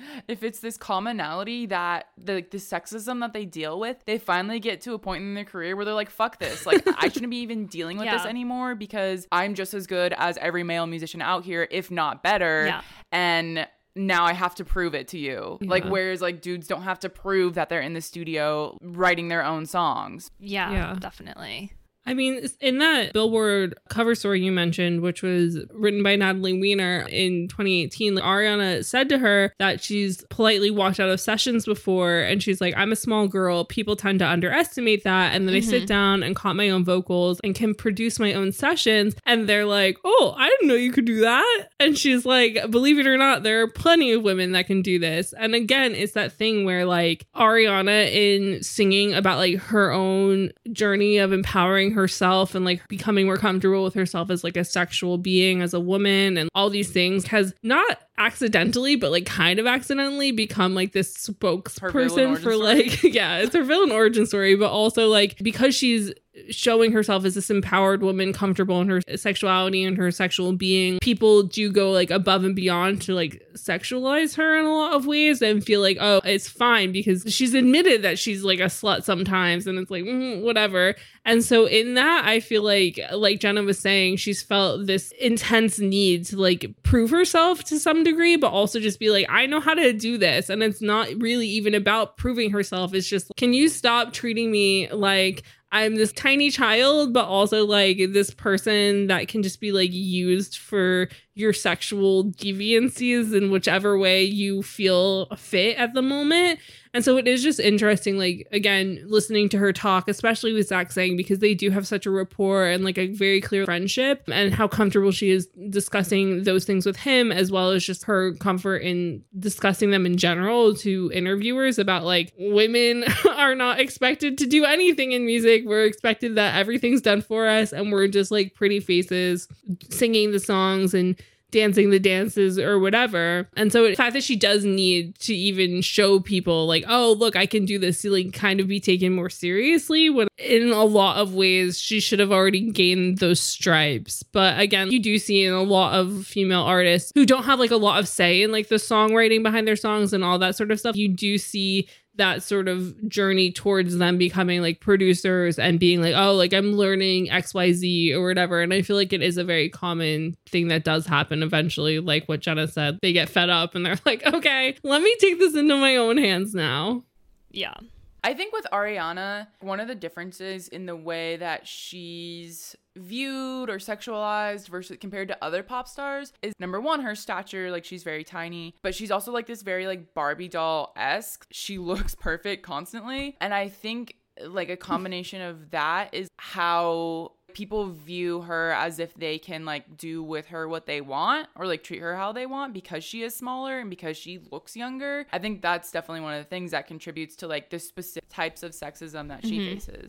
this commonality that the sexism that they deal with, they finally get to a point in their career where they're like, fuck this. Like I shouldn't be even dealing with this anymore because I'm just as good as every male musician out here, if not better. Yeah. And now I have to prove it to you. Yeah. Like, whereas like dudes don't have to prove that they're in the studio writing their own songs. Yeah. Definitely. I mean, in that Billboard cover story you mentioned, which was written by Natalie Weiner in 2018, Ariana said to her that she's politely walked out of sessions before. And she's like, I'm a small girl. People tend to underestimate that. And then I sit down and caught my own vocals and can produce my own sessions. And they're like, oh, I didn't know you could do that. And she's like, believe it or not, there are plenty of women that can do this. And again, it's that thing where like Ariana in singing about like her own journey of empowering herself and like becoming more comfortable with herself as like a sexual being, as a woman, and all these things has not accidentally but like kind of accidentally become like this spokesperson for like it's her villain origin story, but also like because she's showing herself as this empowered woman, comfortable in her sexuality and her sexual being, people do go like above and beyond to like sexualize her in a lot of ways and feel like, oh, it's fine because she's admitted that she's like a slut sometimes, and it's like whatever. And so in that, I feel like Jenna was saying, she's felt this intense need to like prove herself to some degree, but also just be like, I know how to do this. And it's not really even about proving herself. It's just, can you stop treating me like I'm this tiny child, but also like this person that can just be like used for your sexual deviancies in whichever way you feel fit at the moment. And so it is just interesting, like, again, listening to her talk, especially with Zach Sang, because they do have such a rapport and like a very clear friendship, and how comfortable she is discussing those things with him, as well as just her comfort in discussing them in general to interviewers about like women are not expected to do anything in music. We're expected that everything's done for us, and we're just like pretty faces singing the songs and dancing the dances or whatever. And so the fact that she does need to even show people like, oh, look, I can do this, to like kind of be taken more seriously, when in a lot of ways she should have already gained those stripes. But again, you do see in a lot of female artists who don't have like a lot of say in like the songwriting behind their songs and all that sort of stuff, you do see that sort of journey towards them becoming like producers and being like, oh, like I'm learning XYZ or whatever. And I feel like it is a very common thing that does happen eventually, like what Jenna said. They get fed up and they're like, okay, let me take this into my own hands now. Yeah. I think with Ariana, one of the differences in the way that she's viewed or sexualized versus compared to other pop stars is, number one, her stature. Like, she's very tiny, but she's also like this very like Barbie doll-esque. She looks perfect constantly. And I think like a combination of that is how people view her, as if they can like do with her what they want or like treat her how they want because she is smaller and because she looks younger. I think that's definitely one of the things that contributes to like the specific types of sexism that she faces.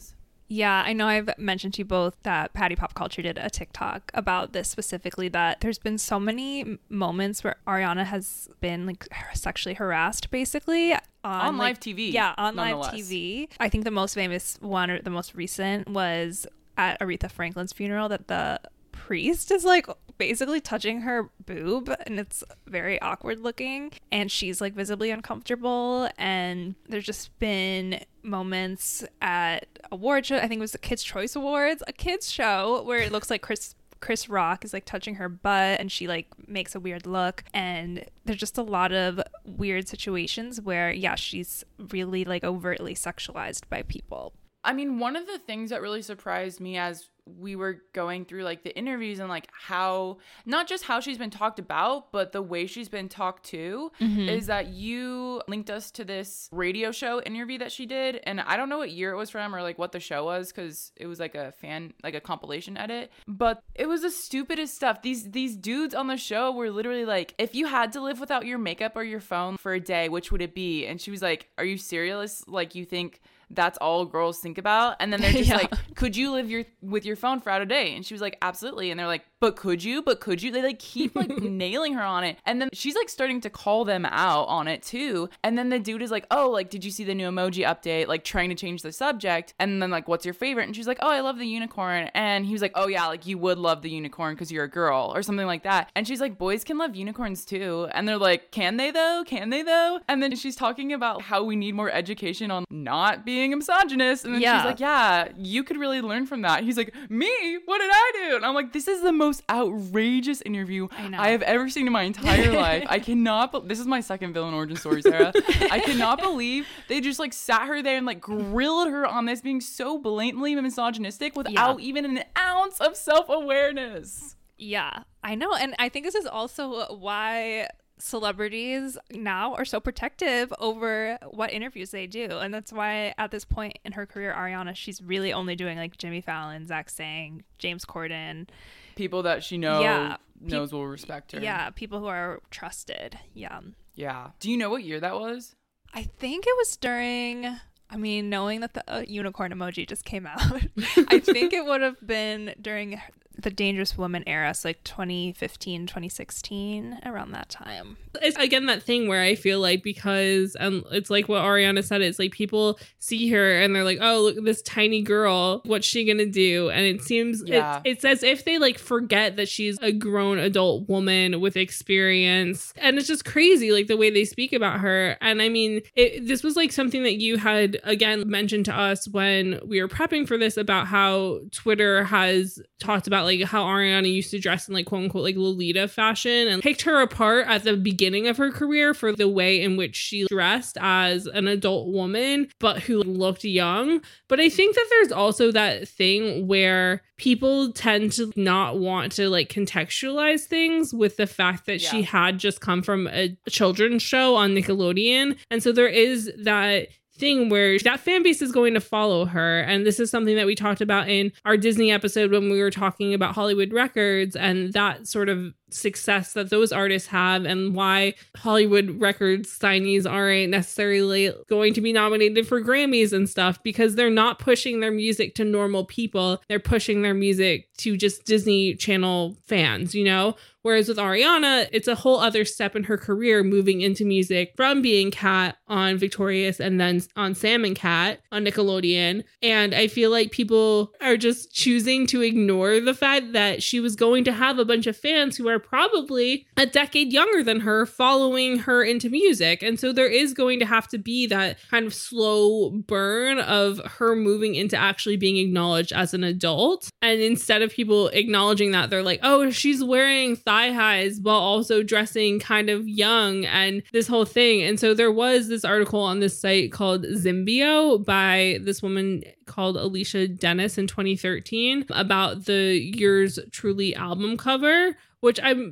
Yeah, I know I've mentioned to you both that Patty Pop Culture did a TikTok about this specifically, that there's been so many moments where Ariana has been like sexually harassed basically on live TV. Yeah, on live TV. I think the most famous one, or the most recent, was at Aretha Franklin's funeral, that the priest is like basically touching her boob, and it's very awkward looking, and she's like visibly uncomfortable. And there's just been moments at award show, I think it was the Kids Choice Awards, a kids show, where it looks like Chris Rock is like touching her butt, and she like makes a weird look, and there's just a lot of weird situations where, yeah, she's really like overtly sexualized by people. I mean, one of the things that really surprised me as we were going through like the interviews and like how, not just how she's been talked about, but the way she's been talked to, is that you linked us to this radio show interview that she did. And I don't know what year it was from or like what the show was, because it was like a compilation edit, but it was the stupidest stuff. These dudes on the show were literally like, if you had to live without your makeup or your phone for a day, which would it be? And she was like, are you serious? Like, you think that's all girls think about? And then they're just like, could you live with your phone for out a day? And she was like, absolutely. And they're like, but could you? They like keep like nailing her on it. And then she's like starting to call them out on it too. And then the dude is like, oh, like, did you see the new emoji update? Like trying to change the subject. And then like, what's your favorite? And she's like, oh, I love the unicorn. And he was like, oh yeah, like you would love the unicorn because you're a girl or something like that. And she's like, boys can love unicorns too. And they're like, can they though? And then she's talking about how we need more education on not being a misogynist. And then she's like, yeah, you could really learn from that. He's like, me? What did I do? And I'm like, this is the most outrageous interview I have ever seen in my entire life. I cannot, this is my second villain origin story, Sarah. I cannot believe they just like sat her there and like grilled her on this being so blatantly misogynistic without even an ounce of self-awareness. Yeah, I know. And I think this is also why celebrities now are so protective over what interviews they do. And that's why at this point in her career, Ariana, she's really only doing like Jimmy Fallon, Zach Sang, James Corden. People that she knows will respect her. Yeah, people who are trusted. Yeah. Yeah. Do you know what year that was? I think it was during, I mean, knowing that the unicorn emoji just came out, I think it would have been during the Dangerous Woman era, so like 2015, 2016, around that time. It's again that thing where I feel like, because it's like what Ariana said, it's like people see her and they're like, oh, look, this tiny girl, what's she gonna do? And it seems it's as if they like forget that she's a grown adult woman with experience. And it's just crazy, like the way they speak about her. And I mean, this was like something that you had again mentioned to us when we were prepping for this, about how Twitter has talked about like how Ariana used to dress in like quote unquote like Lolita fashion, and picked her apart at the beginning of her career for the way in which she dressed as an adult woman but who looked young. But I think that there's also that thing where people tend to not want to like contextualize things with the fact that she had just come from a children's show on Nickelodeon, and so there is that thing where that fan base is going to follow her. And this is something that we talked about in our Disney episode when we were talking about Hollywood Records and that sort of success that those artists have, and why Hollywood Records signees aren't necessarily going to be nominated for Grammys and stuff, because they're not pushing their music to normal people. They're pushing their music to just Disney Channel fans, you know? Whereas with Ariana, it's a whole other step in her career, moving into music from being Kat on Victorious and then on Sam and Kat on Nickelodeon. And I feel like people are just choosing to ignore the fact that she was going to have a bunch of fans who are probably a decade younger than her following her into music. And so there is going to have to be that kind of slow burn of her moving into actually being acknowledged as an adult. And instead of people acknowledging that, they're like, oh, she's wearing thigh highs while also dressing kind of young and this whole thing. And so there was this article on this site called Zimbio by this woman called Alicia Dennis in 2013 about the Yours Truly album cover, which I'm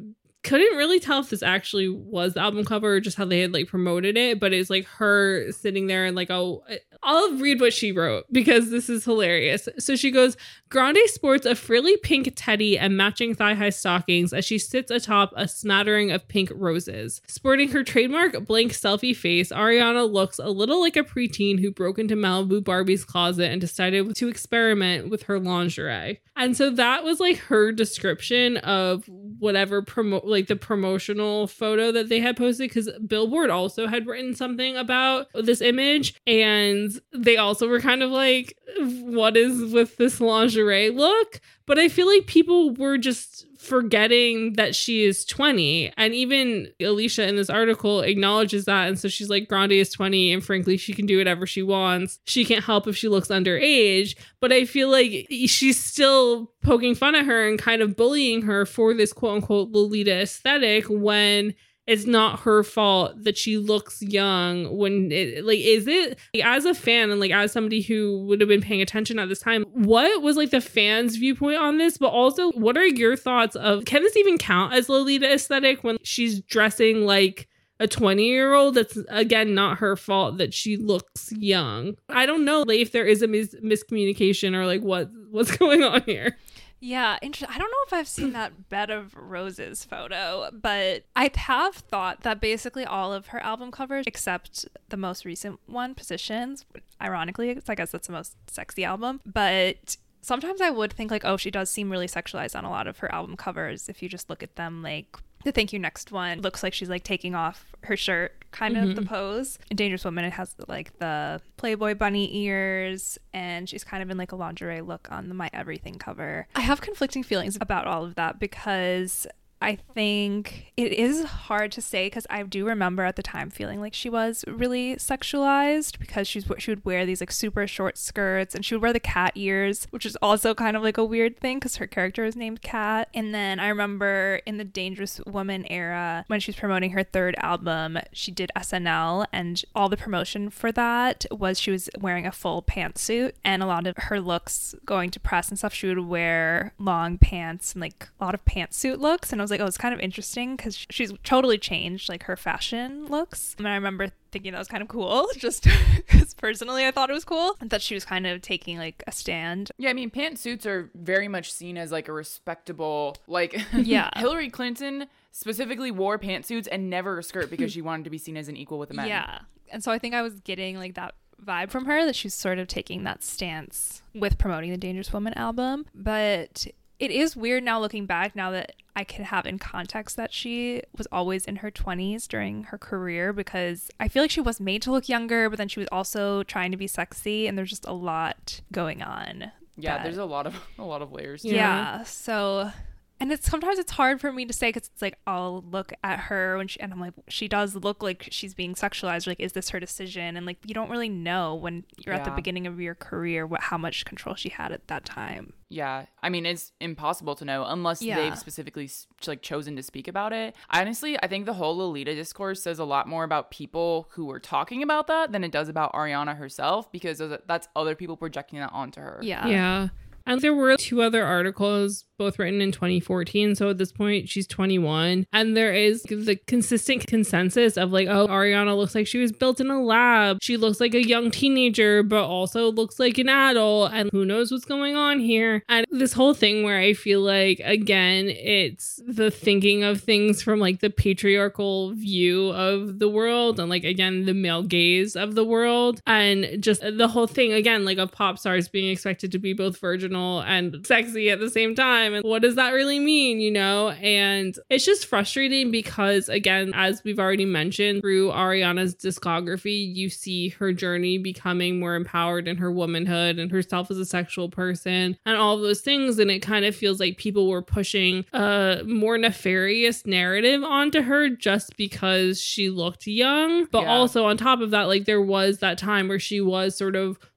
couldn't really tell if this actually was the album cover or just how they had like promoted it, but it's like her sitting there and like, oh, I'll read what she wrote because this is hilarious. So she goes, Grande sports a frilly pink teddy and matching thigh-high stockings as she sits atop a smattering of pink roses. Sporting her trademark blank selfie face, Ariana looks a little like a preteen who broke into Malibu Barbie's closet and decided to experiment with her lingerie. And so that was like her description of whatever the promotional photo that they had posted, because Billboard also had written something about this image, and they also were kind of like, what is with this lingerie look? But I feel like people were just forgetting that she is 20. And even Alicia in this article acknowledges that. And so she's like, Grande is 20 and frankly, she can do whatever she wants. She can't help if she looks underage. But I feel like she's still poking fun at her and kind of bullying her for this quote unquote Lolita aesthetic when it's not her fault that she looks young. When it, like, is it like, as a fan and like as somebody who would have been paying attention at this time, what was like the fans' viewpoint on this? But also, what are your thoughts of, can this even count as Lolita aesthetic when she's dressing like a 20-year-old? That's again not her fault that she looks young. I don't know like, if there is a miscommunication or like what's going on here. Yeah, I don't know if I've seen that Bed of Roses photo, but I have thought that basically all of her album covers, except the most recent one, Positions, ironically, I guess that's the most sexy album, but sometimes I would think like, oh, she does seem really sexualized on a lot of her album covers. If you just look at them, like the Thank You Next one looks like she's like taking off her shirt, kind of the pose. In Dangerous Woman, it has like the Playboy bunny ears, and she's kind of in like a lingerie look on the My Everything cover. I have conflicting feelings about all of that because I think it is hard to say, because I do remember at the time feeling like she was really sexualized because she would wear these like super short skirts and she would wear the cat ears, which is also kind of like a weird thing because her character is named Cat. And then I remember in the Dangerous Woman era, when she was promoting her third album, she did SNL, and all the promotion for that was she was wearing a full pantsuit, and a lot of her looks going to press and stuff, she would wear long pants and like a lot of pantsuit looks. And I was like, oh, it's kind of interesting because she's totally changed like her fashion looks. And I remember thinking that was kind of cool, just because personally I thought it was cool that she was kind of taking like a stand. Yeah, I mean, pantsuits are very much seen as like a respectable, like, yeah. Hillary Clinton specifically wore pantsuits and never a skirt because she wanted to be seen as an equal with the men. Yeah. And so I think I was getting like that vibe from her, that she's sort of taking that stance with promoting the Dangerous Woman album. But it is weird now looking back, now that I can have in context that she was always in her 20s during her career, because I feel like she was made to look younger, but then she was also trying to be sexy, and there's just a lot going on. Yeah, there's a lot of layers. Yeah. So, and sometimes it's hard for me to say, because it's like I'll look at her and I'm like, she does look like she's being sexualized. Like, is this her decision? And like, you don't really know when you're at the beginning of your career how much control she had at that time. Yeah, I mean, it's impossible to know unless they've specifically like chosen to speak about it. Honestly, I think the whole Lolita discourse says a lot more about people who were talking about that than it does about Ariana herself, because that's other people projecting that onto her. Yeah. And there were 2 other articles, both written in 2014. So at this point, she's 21. And there is the consistent consensus of like, oh, Ariana looks like she was built in a lab. She looks like a young teenager, but also looks like an adult. And who knows what's going on here. And this whole thing where I feel like, again, it's the thinking of things from like the patriarchal view of the world. And like, again, the male gaze of the world. And just the whole thing, again, like of pop stars being expected to be both virginal and sexy at the same time. And what does that really mean, you know? And it's just frustrating because, again, as we've already mentioned, through Ariana's discography, you see her journey becoming more empowered in her womanhood and herself as a sexual person and all of those things. And it kind of feels like people were pushing a more nefarious narrative onto her just because she looked young. But also on top of that, like there was that time where she was sort of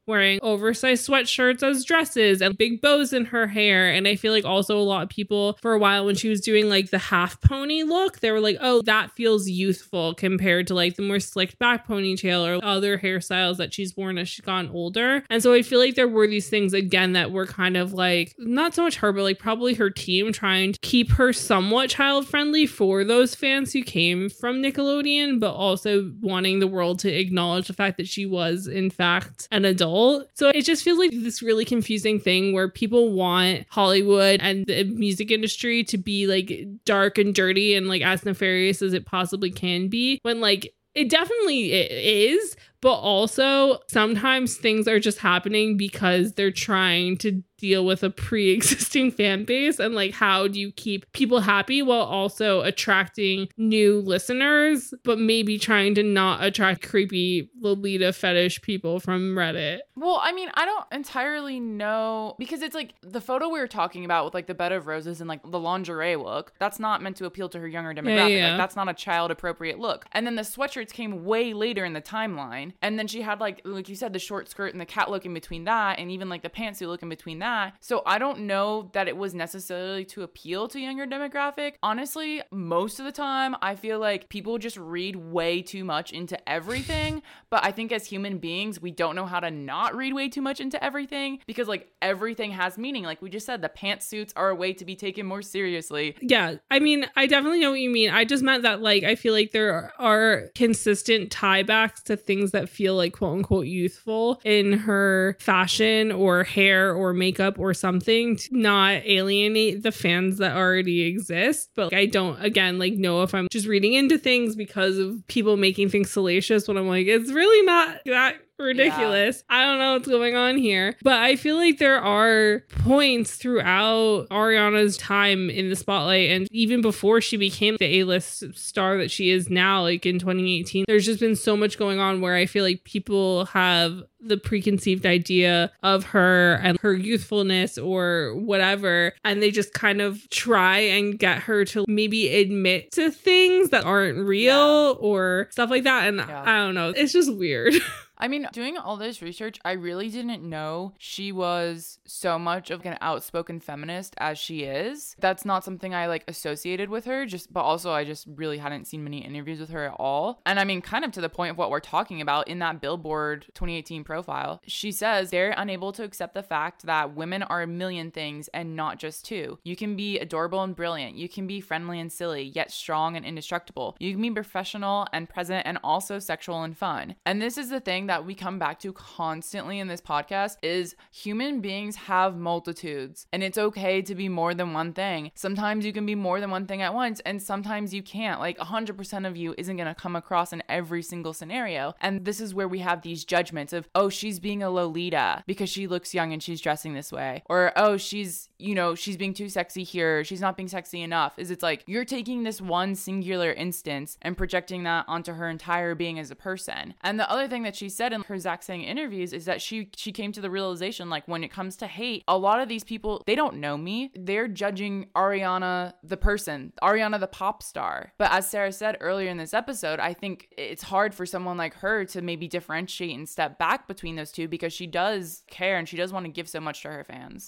wearing oversized sweatshirts as dresses and big bows in her hair. And I feel like also a lot of people for a while when she was doing like the half pony look, they were like, oh, that feels youthful compared to like the more slicked back ponytail or other hairstyles that she's worn as she's gotten older. And so I feel like there were these things again that were kind of like, not so much her, but like probably her team trying to keep her somewhat child friendly for those fans who came from Nickelodeon, but also wanting the world to acknowledge the fact that she was in fact an adult. So it just feels like this really confusing thing where people want Hollywood and the music industry to be like dark and dirty and like as nefarious as it possibly can be, when like it definitely is, but also sometimes things are just happening because they're trying to deal with a pre-existing fan base. And like, how do you keep people happy while also attracting new listeners, but maybe trying to not attract creepy Lolita fetish people from Reddit? Well, I mean, I don't entirely know, because it's like the photo we were talking about with like the bed of roses and like the lingerie look, that's not meant to appeal to her younger demographic. Yeah. Like, that's not a child appropriate look. And then the sweatshirts came way later in the timeline. And then she had like you said, the short skirt and the cat look in between that, and even like the pantsuit look in between that. So I don't know that it was necessarily to appeal to younger demographic. Honestly, most of the time, I feel like people just read way too much into everything. But I think as human beings, we don't know how to not read way too much into everything, because like everything has meaning. Like we just said, the pantsuits are a way to be taken more seriously. Yeah, I mean, I definitely know what you mean. I just meant that like I feel like there are consistent tiebacks to things that feel like quote unquote youthful in her fashion or hair or makeup or something, to not alienate the fans that already exist. But like, I don't, again, like know if I'm just reading into things because of people making things salacious when I'm like, it's really not that ridiculous. Yeah. I don't know what's going on here. But I feel like there are points throughout Ariana's time in the spotlight, and even before she became the A-list star that she is now, like in 2018, there's just been so much going on where I feel like people have the preconceived idea of her and her youthfulness or whatever, and they just kind of try and get her to maybe admit to things that aren't real or stuff like that. And I don't know, it's just weird. I mean, doing all this research, I really didn't know she was so much of an outspoken feminist as she is. That's not something I like associated with her, but also I just really hadn't seen many interviews with her at all. And I mean, kind of to the point of what we're talking about in that Billboard 2018 profile, she says they're unable to accept the fact that women are a million things and not just two. You can be adorable and brilliant. You can be friendly and silly, yet strong and indestructible. You can be professional and present and also sexual and fun. And this is the thing that we come back to constantly in this podcast, is human beings have multitudes, and it's okay to be more than one thing. Sometimes you can be more than one thing at once, and sometimes you can't. Like 100% of you isn't going to come across in every single scenario. And this is where we have these judgments of, oh, she's being a Lolita because she looks young and she's dressing this way, or oh, she's being too sexy here, she's not being sexy enough. It's like you're taking this one singular instance and projecting that onto her entire being as a person. And the other thing that she said in her Zach Sang interviews is that she came to the realization, like, when it comes to hate, a lot of these people, they don't know me. They're judging Ariana the person, Ariana the pop star. But as Sarah said earlier in this episode, I think it's hard for someone like her to maybe differentiate and step back between those two, because she does care and she does want to give so much to her fans.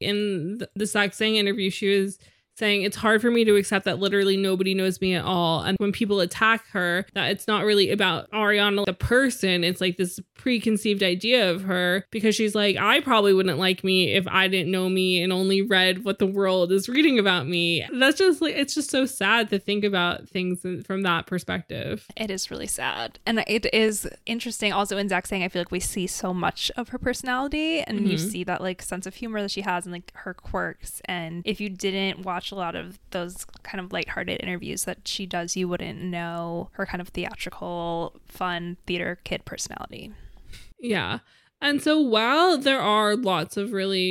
In the Zach Sang interview, she was saying it's hard for me to accept that literally nobody knows me at all. And when people attack her, that it's not really about Ariana the person. It's like this preconceived idea of her, because she's like, I probably wouldn't like me if I didn't know me and only read what the world is reading about me. That's just like, it's just so sad to think about things from that perspective. It is really sad. And it is interesting also in Zach Sang, I feel like we see so much of her personality, and you see that like sense of humor that she has and like her quirks. And if you didn't watch a lot of those kind of lighthearted interviews that she does, you wouldn't know her kind of theatrical, fun theater kid personality. Yeah. And so while there are lots of really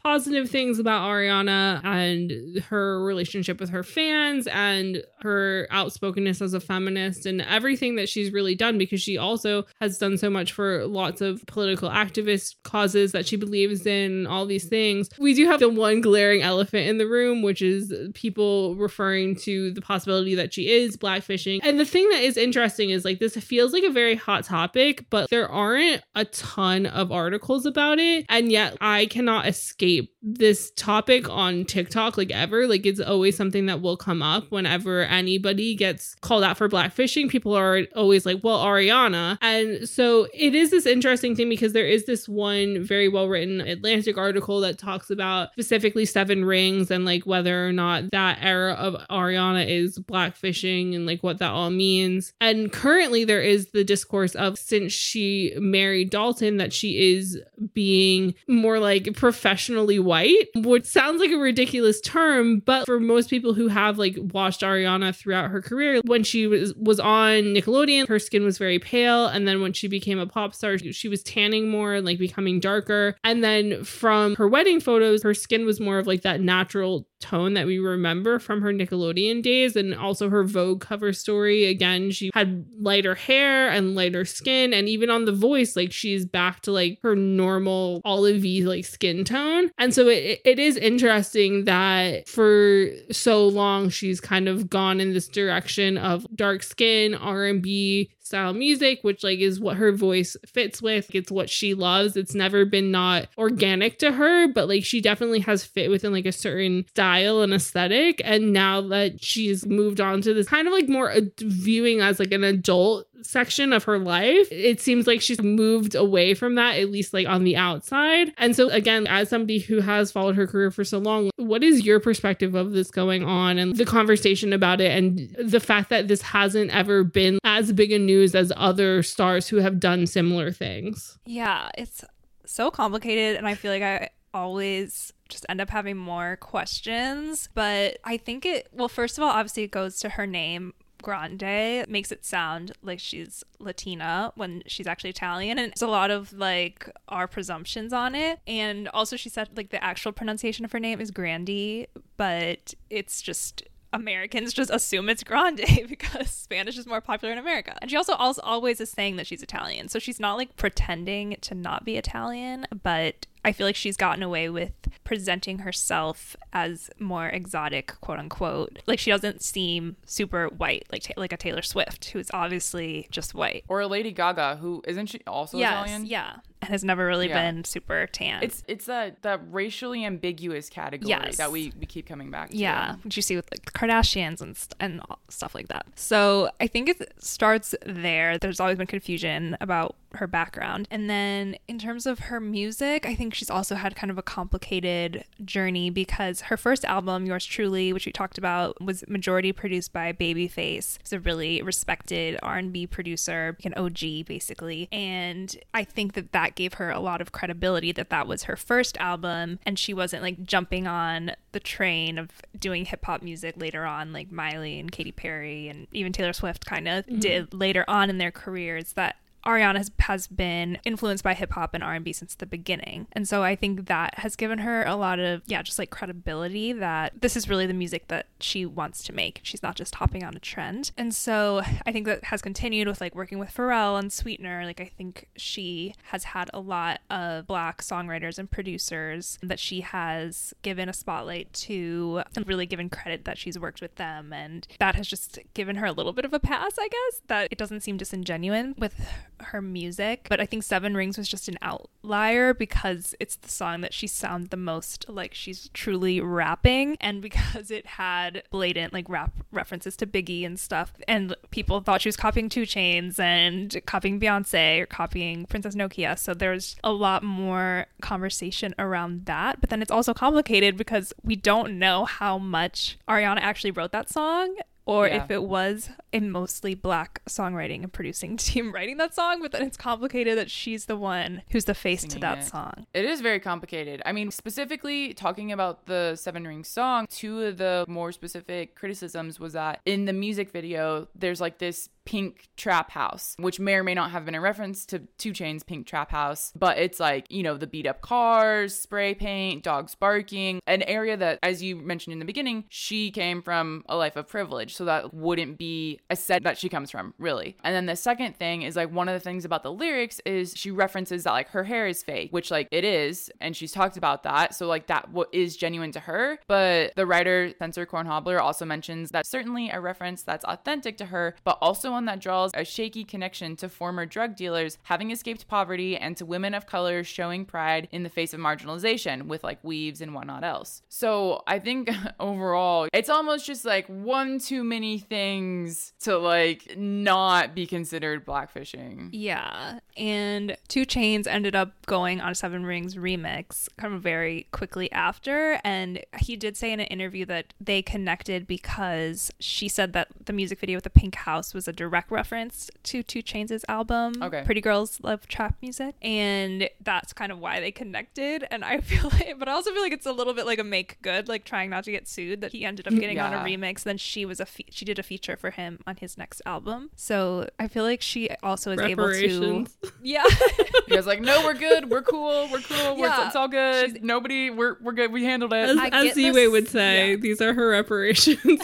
positive things about Ariana and her relationship with her fans and her outspokenness as a feminist and everything that she's really done, because she also has done so much for lots of political activist causes that she believes in, all these things. We do have the one glaring elephant in the room, which is people referring to the possibility that she is blackfishing. And the thing that is interesting is like this feels like a very hot topic, but there aren't a ton of articles about it. And yet I cannot escape this topic on TikTok like ever. Like it's always something that will come up whenever anybody gets called out for blackfishing. People are always like, well, Ariana. And so it is this interesting thing because there is this one very well written Atlantic article that talks about specifically Seven Rings and like whether or not that era of Ariana is blackfishing and like what that all means. And currently there is the discourse of, since she married Dalton, that she is being more like professionally white, which sounds like a ridiculous term, but for most people who have like watched Ariana throughout her career, when she was on Nickelodeon, her skin was very pale, and then when she became a pop star, she was tanning more and like becoming darker. And then from her wedding photos, her skin was more of like that natural tone that we remember from her Nickelodeon days. And also her Vogue cover story, again, she had lighter hair and lighter skin, and even on The Voice, like she's back to like her normal olivey like skin tone. And so it is interesting that for so long she's kind of gone in this direction of dark skin, R&B style music, which like is what her voice fits with. It's what she loves. It's never been not organic to her, but like she definitely has fit within like a certain style and aesthetic. And now that she's moved on to this kind of like more viewing as like an adult section of her life, it seems like she's moved away from that, at least like on the outside. And so again, as somebody who has followed her career for so long, what is your perspective of this going on and the conversation about it and the fact that this hasn't ever been as big a news as other stars who have done similar things? Yeah, it's so complicated, and I feel like I always just end up having more questions. But I think first of all, obviously it goes to her name. Grande makes it sound like she's Latina when she's actually Italian, and it's a lot of like our presumptions on it. And also she said like the actual pronunciation of her name is Grandi, but it's just Americans just assume it's Grande because Spanish is more popular in America. And she also always is saying that she's Italian, so she's not like pretending to not be Italian, but I feel like she's gotten away with presenting herself as more exotic, quote unquote. Like she doesn't seem super white, like a Taylor Swift, who's obviously just white. Or a Lady Gaga, who isn't she also Italian? Yeah, and has never really been super tan. It's that racially ambiguous category that we keep coming back to. Yeah, which you see with like the Kardashians and stuff like that. So I think it starts there. There's always been confusion about her background. And then in terms of her music, I think she's also had kind of a complicated journey because her first album, Yours Truly, which we talked about, was majority produced by Babyface. He's a really respected R&B producer, an OG basically. And I think that gave her a lot of credibility that was her first album, and she wasn't like jumping on the train of doing hip hop music later on, like Miley and Katy Perry and even Taylor Swift kind of did later on in their careers. That Ariana has been influenced by hip hop and R&B since the beginning. And so I think that has given her a lot of, just like credibility that this is really the music that she wants to make. She's not just hopping on a trend. And so I think that has continued with like working with Pharrell and Sweetener. Like I think she has had a lot of Black songwriters and producers that she has given a spotlight to and really given credit that she's worked with them. And that has just given her a little bit of a pass, I guess, that it doesn't seem disingenuous with her music. But I think Seven Rings was just an outlier because it's the song that she sounded the most like she's truly rapping, and because it had blatant like rap references to Biggie and stuff, and people thought she was copying 2 Chainz and copying Beyonce or copying Princess Nokia. So there's a lot more conversation around that. But then it's also complicated because we don't know how much Ariana actually wrote that song, or if it was a mostly Black songwriting and producing team writing that song. But then it's complicated that she's the one who's the face to that song. It is very complicated. I mean, specifically talking about the Seven Rings song, 2 of the more specific criticisms was that in the music video, there's like this Pink Trap House, which may or may not have been a reference to 2 Chainz' Pink Trap House, but it's like, you know, the beat up cars, spray paint, dogs barking, an area that, as you mentioned in the beginning, she came from a life of privilege, so that wouldn't be a set that she comes from, really. And then the second thing is like, one of the things about the lyrics is she references that like her hair is fake, which like it is, and she's talked about that, so like that what is genuine to her. But the writer Spencer Kornhobler also mentions that certainly a reference that's authentic to her, but also one that draws a shaky connection to former drug dealers having escaped poverty and to women of color showing pride in the face of marginalization with like weaves and whatnot else. So I think overall it's almost just like one too many things to like not be considered blackfishing. Yeah, and 2 Chainz ended up going on a 7 Rings remix kind of very quickly after, and he did say in an interview that they connected because she said that the music video with the pink house was a direct reference to 2 Chainz' album, Pretty Girls Love Trap Music, and that's kind of why they connected. And I feel like, but I also feel like it's a little bit like a make good, like trying not to get sued, that he ended up getting on a remix, then she was she did a feature for him on his next album. So I feel like she also is able to yeah he was like, no, we're good, we're cool, it's all good, nobody, we're good, we handled it. As Ziwe would say, these are her reparations.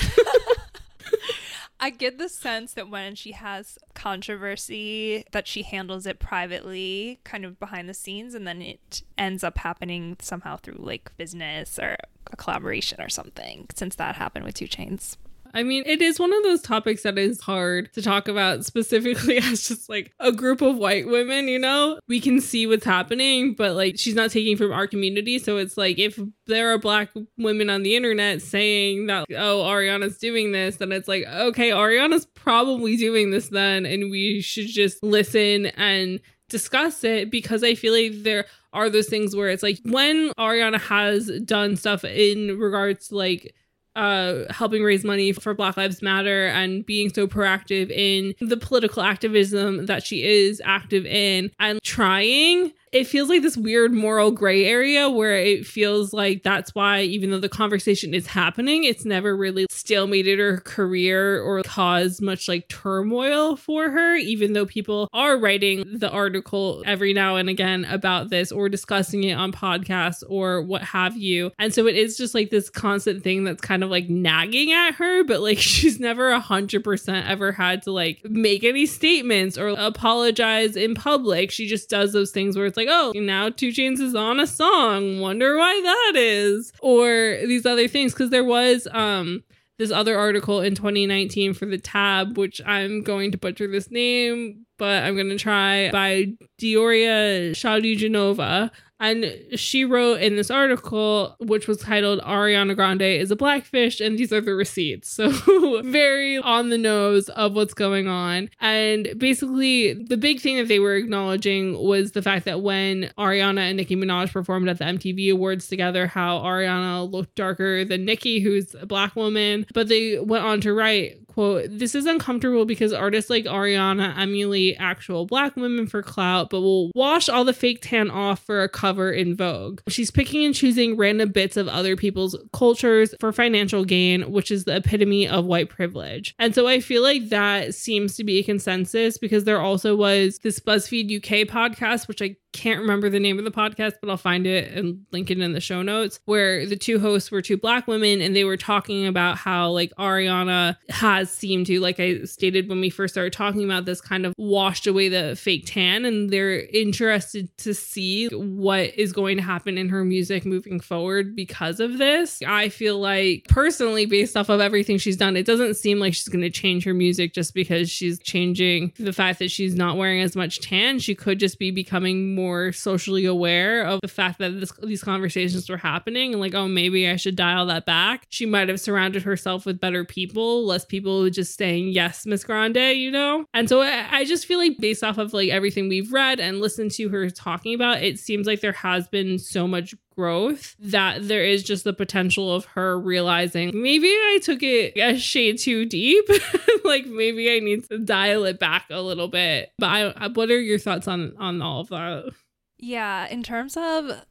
I get the sense that when she has controversy, that she handles it privately, kind of behind the scenes, and then it ends up happening somehow through like business or a collaboration or something, since that happened with 2 Chainz. I mean, it is one of those topics that is hard to talk about specifically as just like a group of white women, you know? We can see what's happening, but like she's not taking from our community. So it's like if there are black women on the internet saying that, oh, Ariana's doing this, then it's like, okay, Ariana's probably doing this then, and we should just listen and discuss it, because I feel like there are those things where it's like when Ariana has done stuff in regards to like helping raise money for Black Lives Matter and being so proactive in the political activism that she is active in and trying, it feels like this weird moral gray area where it feels like that's why, even though the conversation is happening, it's never really stalemated her career or caused much like turmoil for her, even though people are writing the article every now and again about this or discussing it on podcasts or what have you. And so it is just like this constant thing that's kind of like nagging at her, but like she's never 100% ever had to like make any statements or apologize in public. She just does those things where it's like, oh, now 2 Chainz is on a song, wonder why that is, or these other things. Because there was this other article in 2019 for the Tab, which I'm going to butcher this name, but I'm going to try, by Dioria Shalujanova. And she wrote in this article, which was titled Ariana Grande is a Blackfish, and these are the receipts. So very on the nose of what's going on. And basically, the big thing that they were acknowledging was the fact that when Ariana and Nicki Minaj performed at the MTV Awards together, how Ariana looked darker than Nicki, who's a Black woman. But they went on to write, quote, "This is uncomfortable because artists like Ariana emulate actual Black women for clout, but will wash all the fake tan off for a cover in Vogue. She's picking and choosing random bits of other people's cultures for financial gain, which is the epitome of white privilege." And so I feel like that seems to be a consensus, because there also was this BuzzFeed UK podcast, which I can't remember the name of the podcast, but I'll find it and link it in the show notes, where the 2 hosts were 2 Black women, and they were talking about how like Ariana has seemed to, like I stated when we first started talking about this, kind of washed away the fake tan, and they're interested to see what is going to happen in her music moving forward because of this. I feel like personally, based off of everything she's done, it doesn't seem like she's going to change her music just because she's changing the fact that she's not wearing as much tan. She could just be becoming more socially aware of the fact that these conversations were happening, and like, oh, maybe I should dial that back. She might have surrounded herself with better people, less people just saying, yes, Miss Grande, you know? And so I just feel like based off of like everything we've read and listened to her talking about, it seems like there has been so much growth that there is just the potential of her realizing, maybe I took it a shade too deep. Like maybe I need to dial it back a little bit. But what are your thoughts on all of that? Yeah, in terms of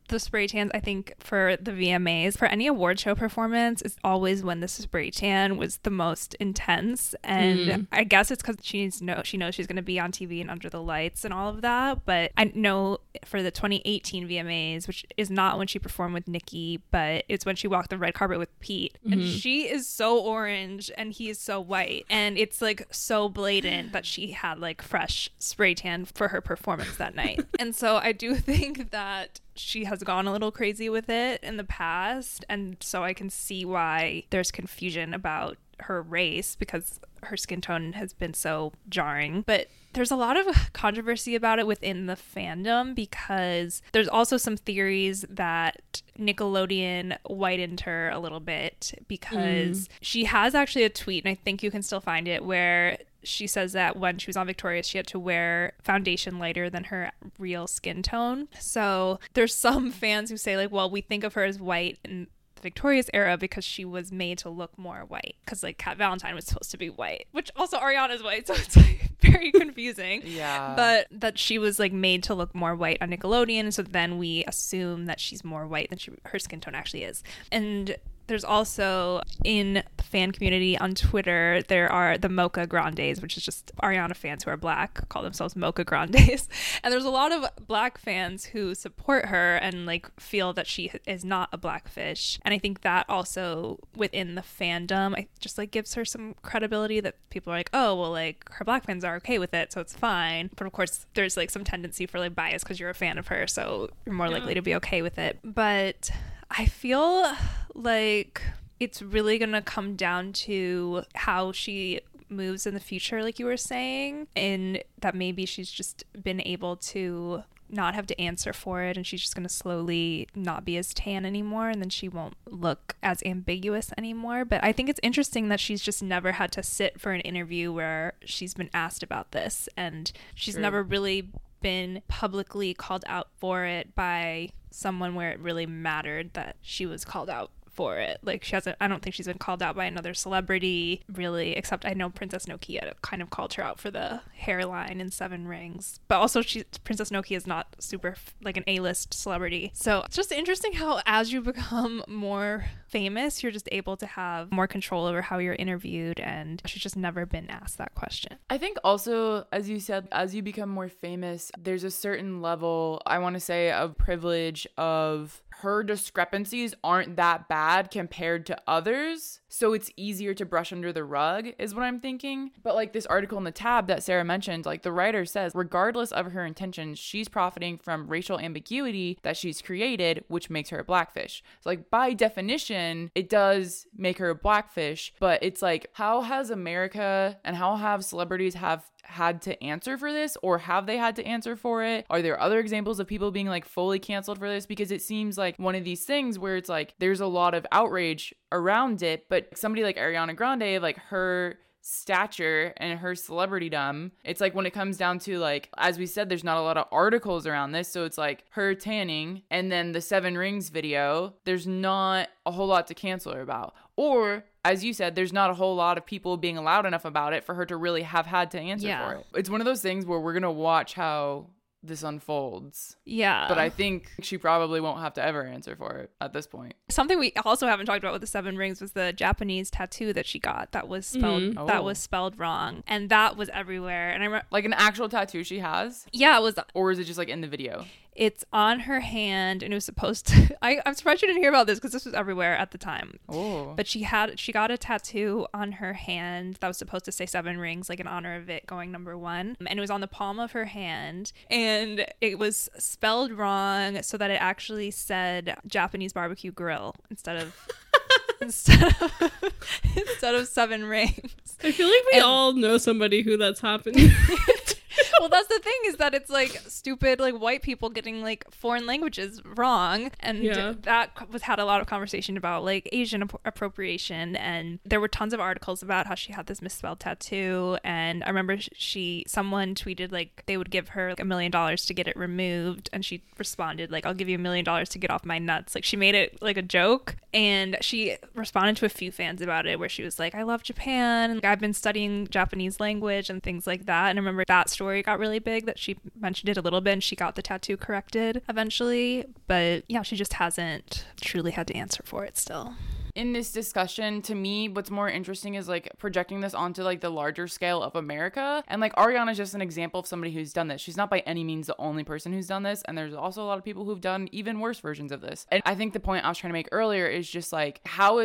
the spray tans, I think for the VMAs, for any award show performance, is always when the spray tan was the most intense. And I guess it's because she knows she's going to be on TV and under the lights and all of that. But I know for the 2018 VMAs, which is not when she performed with Nicki, but it's when she walked the red carpet with Pete. And she is so orange and he is so white. And it's like so blatant that she had like fresh spray tan for her performance that night. And so I do think that she has gone a little crazy with it in the past, and so I can see why there's confusion about her race because her skin tone has been so jarring. But there's a lot of controversy about it within the fandom because there's also some theories that Nickelodeon whitened her a little bit because she has actually a tweet, and I think you can still find it, where she says that when she was on Victorious, she had to wear foundation lighter than her real skin tone. So there's some fans who say like, well, we think of her as white in the Victorious era because she was made to look more white, because like Kat Valentine was supposed to be white, which also Ariana's white, so it's like very confusing. Yeah. But that she was like made to look more white on Nickelodeon, so then we assume that she's more white than her skin tone actually is. And there's also in the fan community on Twitter, there are the Mocha Grandes, which is just Ariana fans who are black call themselves Mocha Grandes. And there's a lot of black fans who support her and like feel that she is not a blackfish. And I think that also within the fandom, I just like gives her some credibility that people are like, oh, well, like her black fans are okay with it, so it's fine. But of course, there's like some tendency for like bias because you're a fan of her, so you're more likely to be okay with it. But I feel like it's really going to come down to how she moves in the future, like you were saying, and that maybe she's just been able to not have to answer for it, and she's just going to slowly not be as tan anymore, and then she won't look as ambiguous anymore. But I think it's interesting that she's just never had to sit for an interview where she's been asked about this, and she's never really been publicly called out for it by someone where it really mattered that she was called out for it. Like I don't think she's been called out by another celebrity really, except I know Princess Nokia kind of called her out for the hairline in Seven Rings, but also Princess Nokia is not super like an A-list celebrity. So it's just interesting how as you become more famous, you're just able to have more control over how you're interviewed, and she's just never been asked that question. I think also, as you said, as you become more famous, there's a certain level, I want to say, of privilege of her discrepancies aren't that bad compared to others. So it's easier to brush under the rug is what I'm thinking. But like this article in the tab that Sarah mentioned, like the writer says, regardless of her intentions, she's profiting from racial ambiguity that she's created, which makes her a blackfish. So like by definition, it does make her a blackfish, but it's like, how has America and how have celebrities have had to answer for this, or have they had to answer for it? Are there other examples of people being like fully canceled for this? Because it seems like one of these things where it's like there's a lot of outrage around it, but somebody like Ariana Grande, like her stature and her celebritydom, it's like when it comes down to like, as we said, there's not a lot of articles around this, so it's like her tanning and then the Seven Rings video, there's not a whole lot to cancel her about. Or as you said, there's not a whole lot of people being loud enough about it for her to really have had to answer for it. It's one of those things where we're gonna watch how this unfolds. Yeah. But I think she probably won't have to ever answer for it at this point. Something we also haven't talked about with the Seven Rings was the Japanese tattoo that she got that was spelled wrong, and that was everywhere. And I remember, like an actual tattoo she has? Yeah, it was. Or is it just like in the video? It's on her hand, and it was supposed to. I'm surprised you didn't hear about this because this was everywhere at the time. Oh. But she got a tattoo on her hand that was supposed to say Seven Rings, like in honor of it going #1, and it was on the palm of her hand, and it was spelled wrong so that it actually said Japanese barbecue grill instead of Seven Rings. I feel like we all know somebody who that's happened. Well, that's the thing, is that it's like stupid, like white people getting like foreign languages wrong, and that had a lot of conversation about like Asian appropriation, and there were tons of articles about how she had this misspelled tattoo. And I remember someone tweeted like they would give her like $1 million to get it removed, and she responded like, I'll give you $1 million to get off my nuts. Like she made it like a joke, and she responded to a few fans about it where she was like, I love Japan, and I've been studying Japanese language and things like that. And I remember that story got really big that she mentioned it a little bit and she got the tattoo corrected eventually. But yeah, she just hasn't truly had to answer for it still. In this discussion, to me, what's more interesting is like projecting this onto like the larger scale of America. And like Ariana is just an example of somebody who's done this. She's not by any means the only person who's done this. And there's also a lot of people who've done even worse versions of this. And I think the point I was trying to make earlier is just like, how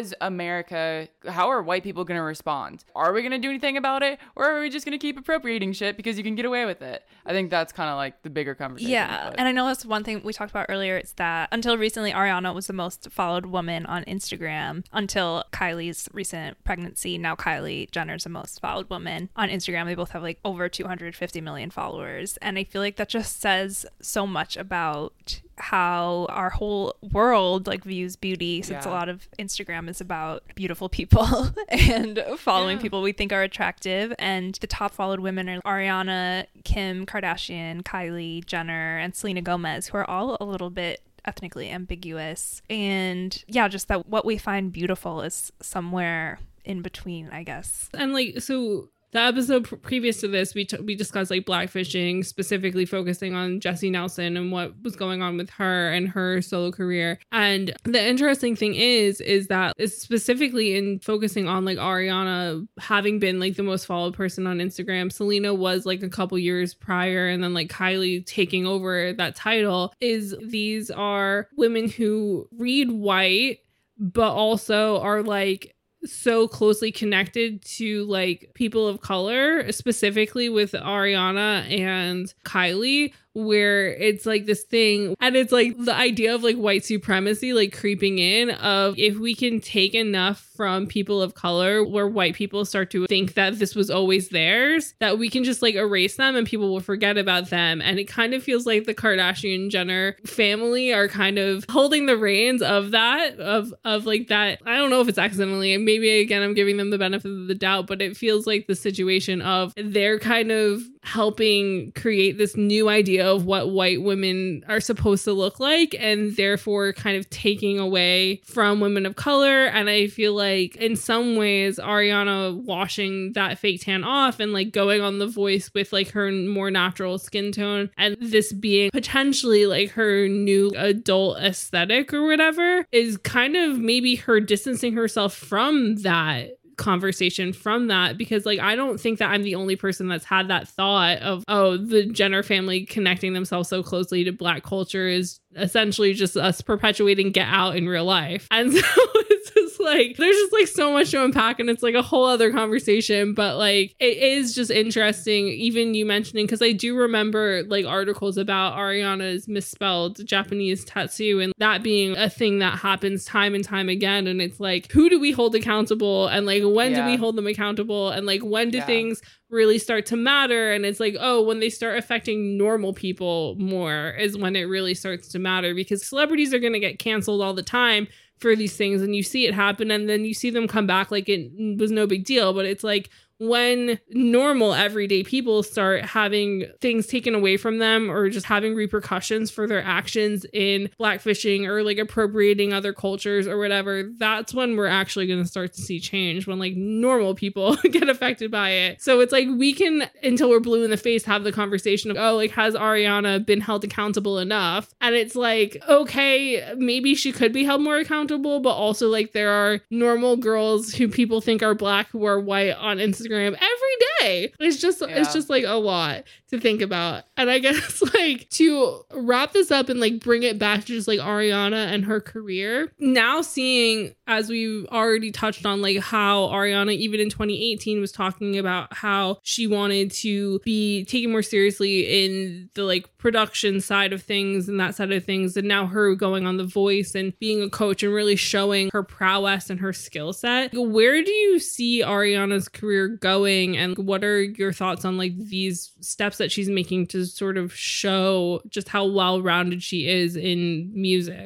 are white people going to respond? Are we going to do anything about it? Or are we just going to keep appropriating shit because you can get away with it? I think that's kind of like the bigger conversation. Yeah. And I know that's one thing we talked about earlier. It's that until recently, Ariana was the most followed woman on Instagram. Until Kylie's recent pregnancy, now Kylie Jenner's the most followed woman on Instagram. They both have like over 250 million followers. And I feel like that just says so much about how our whole world like views beauty, since a lot of Instagram is about beautiful people and following people we think are attractive. And the top followed women are Ariana, Kim Kardashian, Kylie Jenner, and Selena Gomez, who are all a little bit ethnically ambiguous. And yeah, just that what we find beautiful is somewhere in between, I guess. And like, so the episode previous to this, we discussed like blackfishing, specifically focusing on Jessie Nelson and what was going on with her and her solo career. And the interesting thing is that specifically in focusing on like Ariana having been like the most followed person on Instagram, Selena was like a couple years prior, and then like Kylie taking over that title, is these are women who read white, but also are like so closely connected to like people of color, specifically with Ariana and Kylie, where it's like this thing, and it's like the idea of like white supremacy like creeping in, of if we can take enough from people of color where white people start to think that this was always theirs, that we can just like erase them and people will forget about them. And it kind of feels like the Kardashian Jenner family are kind of holding the reins of that, of like that. I don't know if it's accidentally, and maybe again I'm giving them the benefit of the doubt, but it feels like the situation of they're kind of helping create this new idea of what white women are supposed to look like, and therefore kind of taking away from women of color. And I feel like in some ways Ariana washing that fake tan off and like going on The Voice with like her more natural skin tone, and this being potentially like her new adult aesthetic or whatever, is kind of maybe her distancing herself from that conversation, from that, because like I don't think that I'm the only person that's had that thought of, oh, the Jenner family connecting themselves so closely to Black culture is essentially just us perpetuating Get Out in real life. And so it's just like there's just like so much to unpack, and it's like a whole other conversation. But like it is just interesting, even you mentioning, because I do remember like articles about Ariana's misspelled Japanese tattoo, and that being a thing that happens time and time again. And it's like, who do we hold accountable, and like when do we hold them accountable, and like when do things really start to matter? And it's like, oh, when they start affecting normal people more is when it really starts to matter, because celebrities are going to get canceled all the time for these things, and you see it happen, and then you see them come back like it was no big deal. But it's like when normal everyday people start having things taken away from them, or just having repercussions for their actions in blackfishing or like appropriating other cultures or whatever, that's when we're actually going to start to see change, when like normal people get affected by it. So it's like we can, until we're blue in the face, have the conversation of, oh, like, has Ariana been held accountable enough? And it's like, okay, maybe she could be held more accountable, but also like there are normal girls who people think are Black who are white on Instagram every day. It's just like a lot to think about. And I guess like to wrap this up and like bring it back to just like Ariana and her career, now seeing, as we've already touched on, like how Ariana even in 2018 was talking about how she wanted to be taken more seriously in the like production side of things and that side of things, and now her going on The Voice and being a coach and really showing her prowess and her skill set. Where do you see Ariana's career going, and what are your thoughts on like these steps that she's making to sort of show just how well-rounded she is in music?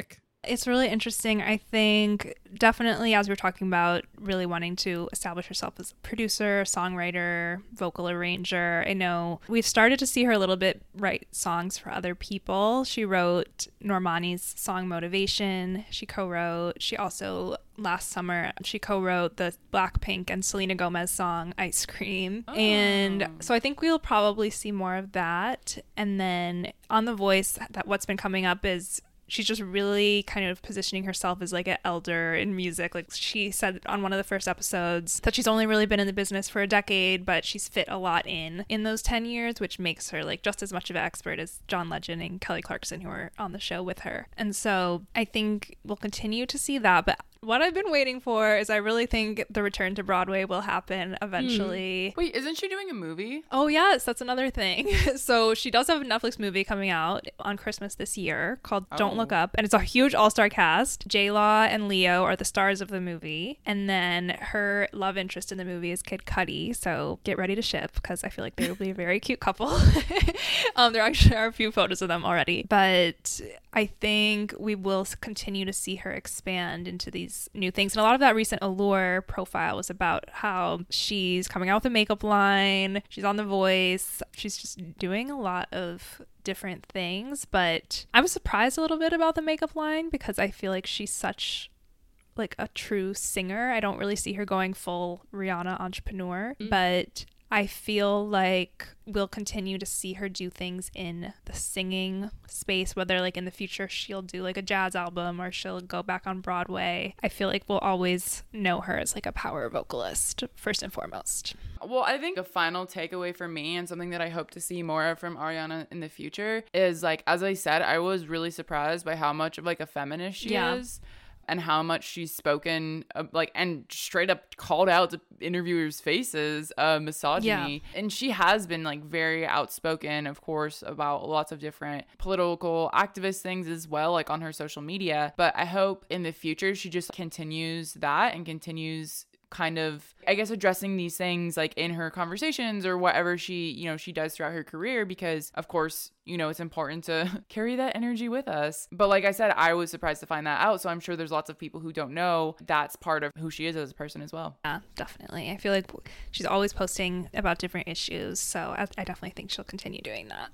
It's really interesting. I think definitely, as we're talking about really wanting to establish herself as a producer, songwriter, vocal arranger, I know we've started to see her a little bit write songs for other people. She wrote Normani's song Motivation. She also last summer, she co-wrote the Blackpink and Selena Gomez song Ice Cream. Oh. And so I think we'll probably see more of that. And then on The Voice, that what's been coming up is she's just really kind of positioning herself as like an elder in music. Like she said on one of the first episodes that she's only really been in the business for a decade, but she's fit a lot in those 10 years, which makes her like just as much of an expert as John Legend and Kelly Clarkson, who are on the show with her. And so I think we'll continue to see that. But what I've been waiting for is I really think the return to Broadway will happen eventually. Wait, isn't she doing a movie? Oh, yes. That's another thing. So she does have a Netflix movie coming out on Christmas this year called Don't Look Up. And it's a huge all-star cast. J-Law and Leo are the stars of the movie. And then her love interest in the movie is Kid Cudi. So get ready to ship because I feel like they will be a very cute couple. There actually are a few photos of them already. But I think we will continue to see her expand into these new things. And a lot of that recent Allure profile was about how she's coming out with a makeup line. She's on The Voice. She's just doing a lot of different things. But I was surprised a little bit about the makeup line because I feel like she's such like a true singer. I don't really see her going full Rihanna entrepreneur, but I feel like we'll continue to see her do things in the singing space, whether like in the future she'll do like a jazz album or she'll go back on Broadway. I feel like we'll always know her as like a power vocalist first and foremost. Well, I think a final takeaway for me and something that I hope to see more of from Ariana in the future is like, as I said, I was really surprised by how much of like a feminist she is. And how much she's spoken like and straight up called out to interviewers' faces misogyny. And she has been like very outspoken, of course, about lots of different political activist things as well, like on her social media. But I hope in the future she just continues that and continues kind of, I guess, addressing these things like in her conversations or whatever she does throughout her career, because of course, it's important to carry that energy with us. But like I said, I was surprised to find that out. So I'm sure there's lots of people who don't know that's part of who she is as a person as well. Yeah, definitely. I feel like she's always posting about different issues. So I definitely think she'll continue doing that.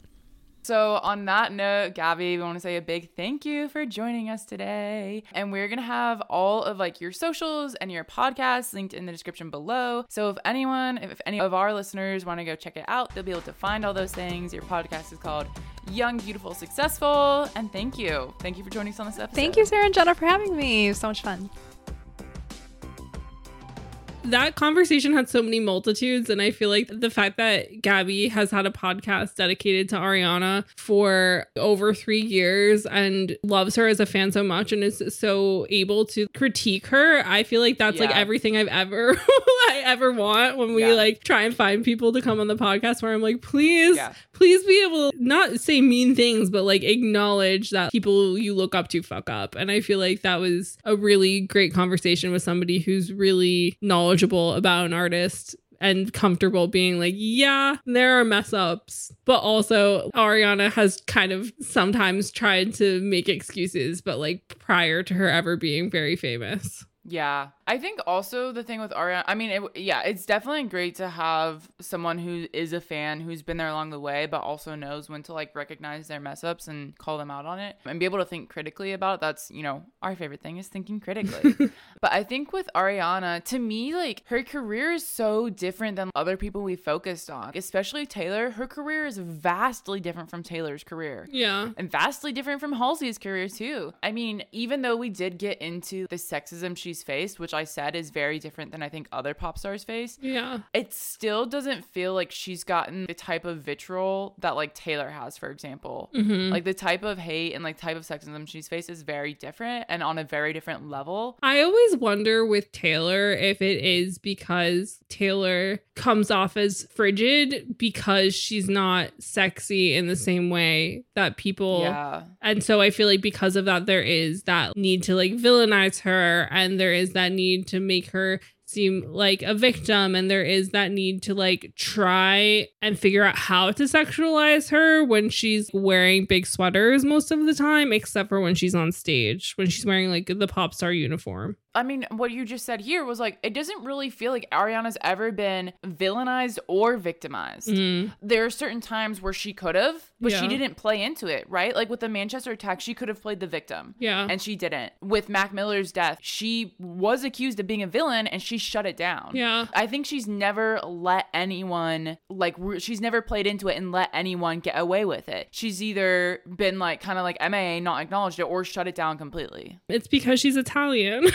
So on that note, Gabby, we want to say a big thank you for joining us today. And we're going to have all of like your socials and your podcasts linked in the description below. So if any of our listeners want to go check it out, they'll be able to find all those things. Your podcast is called Young, Beautiful, Successful. And thank you. Thank you for joining us on this episode. Thank you, Sarah and Jenna, for having me. It was so much fun. That conversation had so many multitudes, and I feel like the fact that Gabby has had a podcast dedicated to Ariana for over 3 years and loves her as a fan so much and is so able to critique her, I feel like that's like everything I ever want when we like try and find people to come on the podcast, where I'm like, please be able to not say mean things, but like acknowledge that people you look up to fuck up. And I feel like that was a really great conversation with somebody who's really knowledgeable about an artist and comfortable being like, yeah, there are mess ups, but also Ariana has kind of sometimes tried to make excuses, but like prior to her ever being very famous. Yeah. I think also the thing with Ariana, I mean, it's definitely great to have someone who is a fan who's been there along the way, but also knows when to like recognize their mess ups and call them out on it and be able to think critically about it. That's, our favorite thing is thinking critically. But I think with Ariana, to me, like her career is so different than other people we focused on, especially Taylor. Her career is vastly different from Taylor's career. Yeah. And vastly different from Halsey's career too. I mean, even though we did get into the sexism she's faced, which I said is very different than I think other pop stars face. Yeah. It still doesn't feel like she's gotten the type of vitriol that like Taylor has, for example. Mm-hmm. Like the type of hate and like type of sexism she's faced is very different and on a very different level. I always wonder with Taylor if it is because Taylor comes off as frigid because she's not sexy in the same way that people. Yeah. And so I feel like because of that, there is that need to like villainize her, and there is that need to make her seem like a victim, and there is that need to like try and figure out how to sexualize her when she's wearing big sweaters most of the time, except for when she's on stage, when she's wearing like the pop star uniform. I mean, what you just said here was like, it doesn't really feel like Ariana's ever been villainized or victimized. There are certain times where she could have, but she didn't play into it, right? Like with the Manchester attack, she could have played the victim. Yeah. And she didn't. With Mac Miller's death, she was accused of being a villain and she shut it down. Yeah. I think she's never let anyone, like, she's never played into it and let anyone get away with it. She's either been like, kind of like MIA, not acknowledged it, or shut it down completely. It's because she's Italian.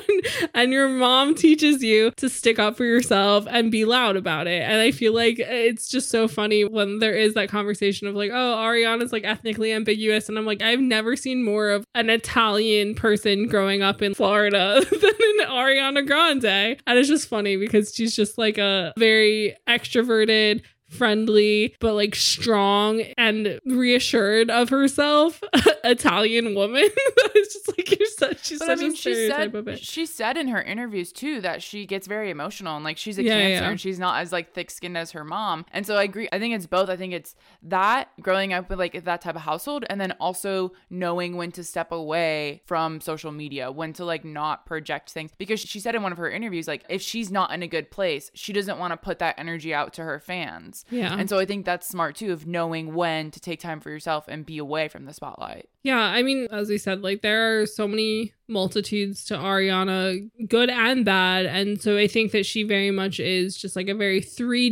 And your mom teaches you to stick up for yourself and be loud about it. And I feel like it's just so funny when there is that conversation of like, oh, Ariana's like ethnically ambiguous. And I'm like, I've never seen more of an Italian person growing up in Florida than an Ariana Grande. And it's just funny because she's just like a very extroverted, friendly, but like strong and reassured of herself Italian woman. It's just like she's such a stereotype of it. She said in her interviews too that she gets very emotional and like she's a Cancer and she's not as like thick-skinned as her mom. And so I agree. I think it's both. I think it's that growing up with like that type of household, and then also knowing when to step away from social media, when to like not project things. Because she said in one of her interviews, like if she's not in a good place, she doesn't want to put that energy out to her fans. Yeah. And so I think that's smart too, of knowing when to take time for yourself and be away from the spotlight. Yeah, I mean, as we said, like there are so many multitudes to Ariana, good and bad. And so I think that she very much is just like a very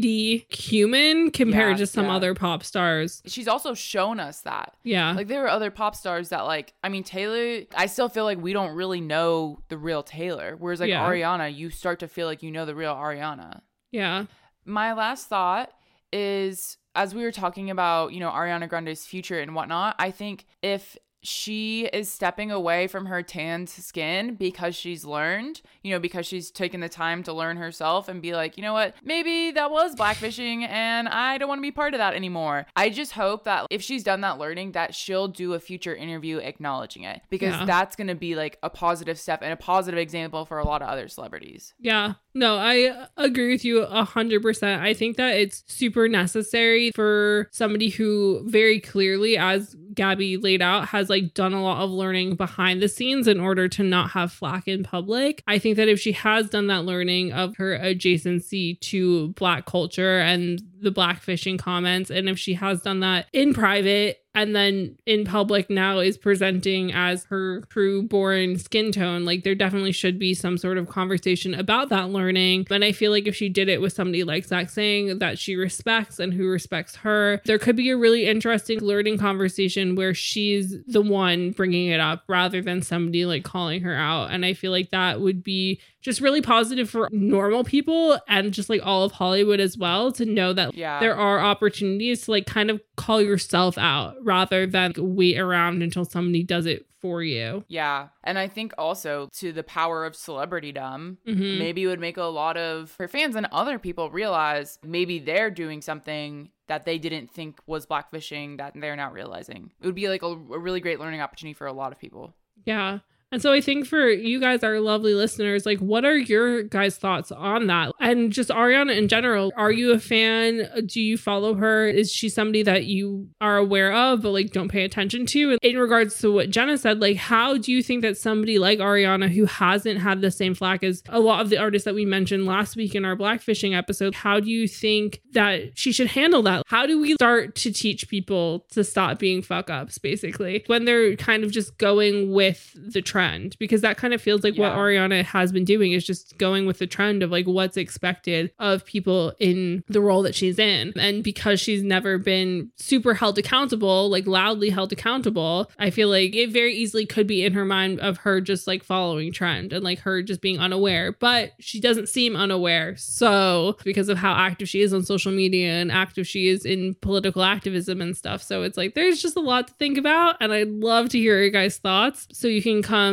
3D human compared to some other pop stars. She's also shown us that. Yeah. Like there are other pop stars that like, I mean, Taylor, I still feel like we don't really know the real Taylor. Whereas like Ariana, you start to feel like you know the real Ariana. Yeah. My last thought is, as we were talking about, you know, Ariana Grande's future and whatnot, I think if she is stepping away from her tanned skin because she's learned, you know, because she's taken the time to learn herself and be like, you know what, maybe that was blackfishing and I don't want to be part of that anymore. I just hope that if she's done that learning, that she'll do a future interview acknowledging it, because that's going to be like a positive step and a positive example for a lot of other celebrities. Yeah. No, I agree with you 100%. I think that it's super necessary for somebody who very clearly, as Gabby laid out, has like done a lot of learning behind the scenes in order to not have flack in public. I think that if she has done that learning of her adjacency to Black culture and the blackfishing comments, and if she has done that in private and then in public now is presenting as her true born skin tone, like there definitely should be some sort of conversation about that learning. And I feel like if she did it with somebody like Zach Sang that she respects and who respects her, there could be a really interesting learning conversation where she's the one bringing it up rather than somebody like calling her out. And I feel like that would be just really positive for normal people and just like all of Hollywood as well, to know that there are opportunities to like kind of call yourself out rather than wait around until somebody does it for you. Yeah. And I think also to the power of celebritydom, maybe it would make a lot of her fans and other people realize maybe they're doing something that they didn't think was blackfishing that they're not realizing. It would be like a really great learning opportunity for a lot of people. Yeah. And so I think for you guys, our lovely listeners, like, what are your guys' thoughts on that? And just Ariana in general, are you a fan? Do you follow her? Is she somebody that you are aware of, but like don't pay attention to? And in regards to what Jenna said, like, how do you think that somebody like Ariana, who hasn't had the same flack as a lot of the artists that we mentioned last week in our blackfishing episode, how do you think that she should handle that? How do we start to teach people to stop being fuck ups, basically, when they're kind of just going with the trend? Because that kind of feels like what Ariana has been doing, is just going with the trend of like what's expected of people in the role that she's in. And because she's never been super held accountable, like loudly held accountable, I feel like it very easily could be in her mind of her just like following trend and like her just being unaware. But she doesn't seem unaware. So because of how active she is on social media and active she is in political activism and stuff. So it's like there's just a lot to think about. And I'd love to hear your guys' thoughts. So you can come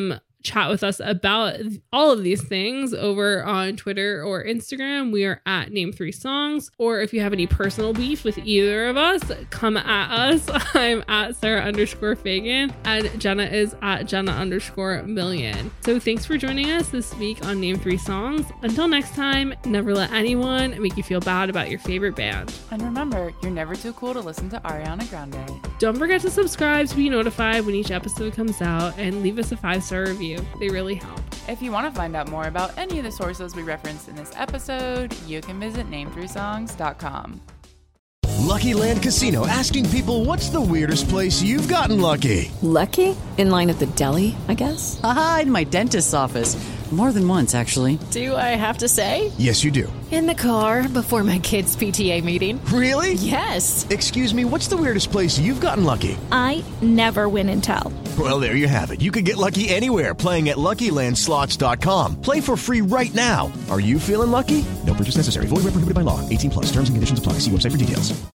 chat with us about all of these things over on Twitter or Instagram. We are at Name3Songs. Or if you have any personal beef with either of us, come at us. I'm at Sarah_Fagan and Jenna is at Jenna_million. So thanks for joining us this week on Name3Songs. Until next time, never let anyone make you feel bad about your favorite band. And remember, you're never too cool to listen to Ariana Grande. Don't forget to subscribe to be notified when each episode comes out and leave us a 5-star review. They really help. If you want to find out more about any of the sources we referenced in this episode, you can visit Name3Songs.com. Lucky Land Casino, asking people, what's the weirdest place you've gotten lucky? Lucky? In line at the deli, I guess? Aha, in my dentist's office. More than once, actually. Do I have to say? Yes, you do. In the car before my kids' PTA meeting. Really? Yes. Excuse me, what's the weirdest place you've gotten lucky? I never win and tell. Well, there you have it. You can get lucky anywhere, playing at LuckyLandSlots.com. Play for free right now. Are you feeling lucky? No purchase necessary. Void where prohibited by law. 18+. Terms and conditions apply. See website for details.